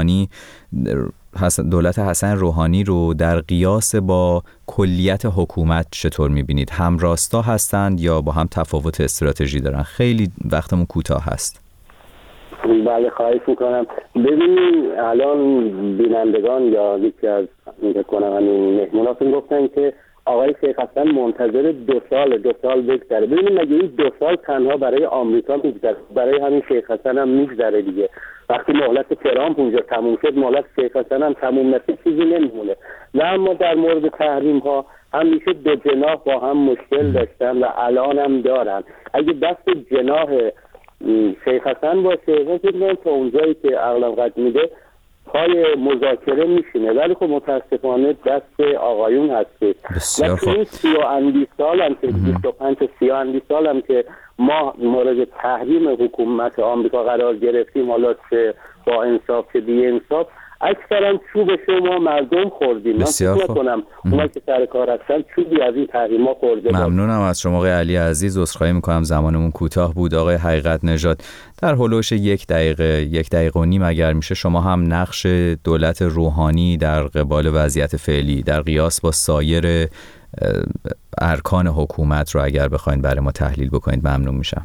روحانی رو در قیاس با کلیت حکومت چطور میبینید؟ هم راستا هستند یا با هم تفاوت استراتژی دارن؟ خیلی وقتمون کوتاه هست. بله خواهش میکنم. ببینید الان بینندگان یا یکی از مهموناتون گفتن که آقای شیخ حسن منتظر دو سال بگذره. ببینید مگه این 2 سال تنها برای آمریکا میگذره، برای همین شیخ حسن هم میگذره دیگه. وقتی مهلت ترامپ اونجا تموم شد مهلت شیخ حسن هم تموم نشد چیزی نمیمونه. و اما در مورد تحریم ها همیشه دو جناح با هم مشکل داشتن و الان هم دارن. اگه دست جناح شیخ حسن باشه و فکر تا اونجایی که عقلم قد میده پای مذاکره میشینه، ولی خب متاسفانه دست آقایون هسته. و تو این 30 سال هم که 25 تا 30 سال هم که ما مورد تحریم حکومت آمریکا قرار گرفتیم، حالا چه با انصاف چه بی انصاف، اکثرا چوب شما مردم خوردیم. من فکر کنم اونا که سر کار هستن چوبی از این تحریما خورده. ممنونم از شما آقای علی عزیز. عذرخواهی میکنم زمانمون کوتاه بود. آقای حقیقت نژاد در هولوش 1 دقیقه و نیم اگر میشه شما هم نقش دولت روحانی در قبال وضعیت فعلی در قیاس با سایر ارکان حکومت رو اگر بخواید برای ما تحلیل بکنید ممنون میشم.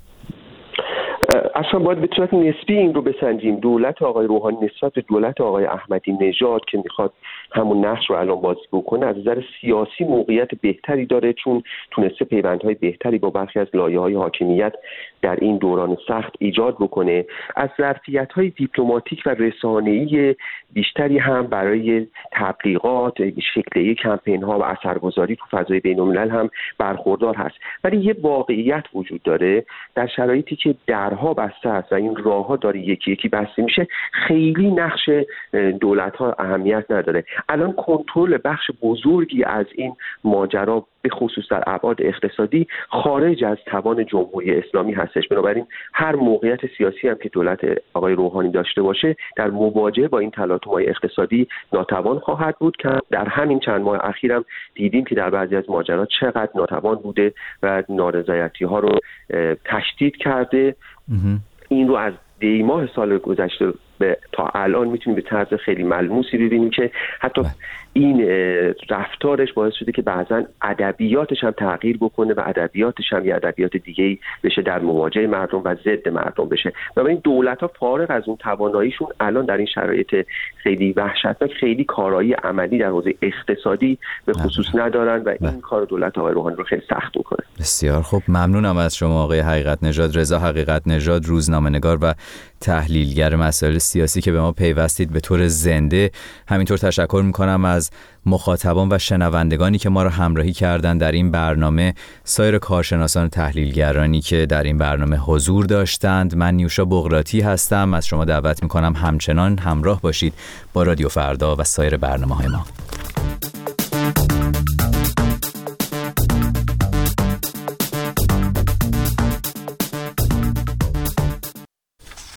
اصلا باید به صورت نسبی این رو بسنجیم. دولت آقای روحانی نسبت به دولت آقای احمدی نژاد که میخواد همون نقش رو الان بازی بکنه از نظر سیاسی موقعیت بهتری داره، چون تونسته پیوندهای بهتری با برخی از لایه‌های حاکمیت در این دوران سخت ایجاد بکنه. از ظرفیت‌های دیپلماتیک و رسانه‌ای بیشتری هم برای تبلیغات، شکلی کمپین‌ها و اثرگذاری تو فضای بین‌الملل هم برخوردار هست. ولی یه واقعیت وجود داره، در شرایطی که درها بسته است و این راه‌ها داره یکی یکی بسته میشه، خیلی نقش دولت‌ها اهمیت نداره. الان کنترل بخش بزرگی از این ماجرا به خصوص در ابعاد اقتصادی خارج از توان جمهوری اسلامی هستش. بنابراین هر موقعیت سیاسی هم که دولت آقای روحانی داشته باشه در مواجهه با این تلاطم‌های اقتصادی ناتوان خواهد بود که در همین چند ماه اخیر هم دیدیم که در بعضی از ماجرا چقدر ناتوان بوده و نارضایتی‌ها رو تشدید کرده. این رو از دی ماه سال گذشته تا الان میتونیم به طرز خیلی ملموسی ببینیم که حتی این رفتارش باعث شده که بعضا ادبیاتش هم تغییر بکنه و ادبیاتش هم یه ادبیات دیگه‌ای بشه در مواجهه مردم و ضد مردم بشه. بنابراین دولت‌ها فارغ از اون تواناییشون الان در این شرایط خیلی وحشتناک خیلی کارایی عملی در حوزه اقتصادی به خصوص ندارن و این کار دولت آقای روحانی رو خیلی سخت می‌کنه. بسیار خوب، ممنونم از شما آقای حقیقت نژاد، رضا حقیقت نژاد، روزنامه‌نگار و تحلیلگر مسائل سیاسی که به ما پیوستید به طور زنده. همینطور تشکر می‌کنم از مخاطبان و شنوندگانی که ما را همراهی کردند در این برنامه، سایر کارشناسان و تحلیلگرانی که در این برنامه حضور داشتند. من نیوشا بقراطی هستم. از شما دعوت می‌کنم همچنان همراه باشید با رادیو فردا و سایر برنامه‌های ما.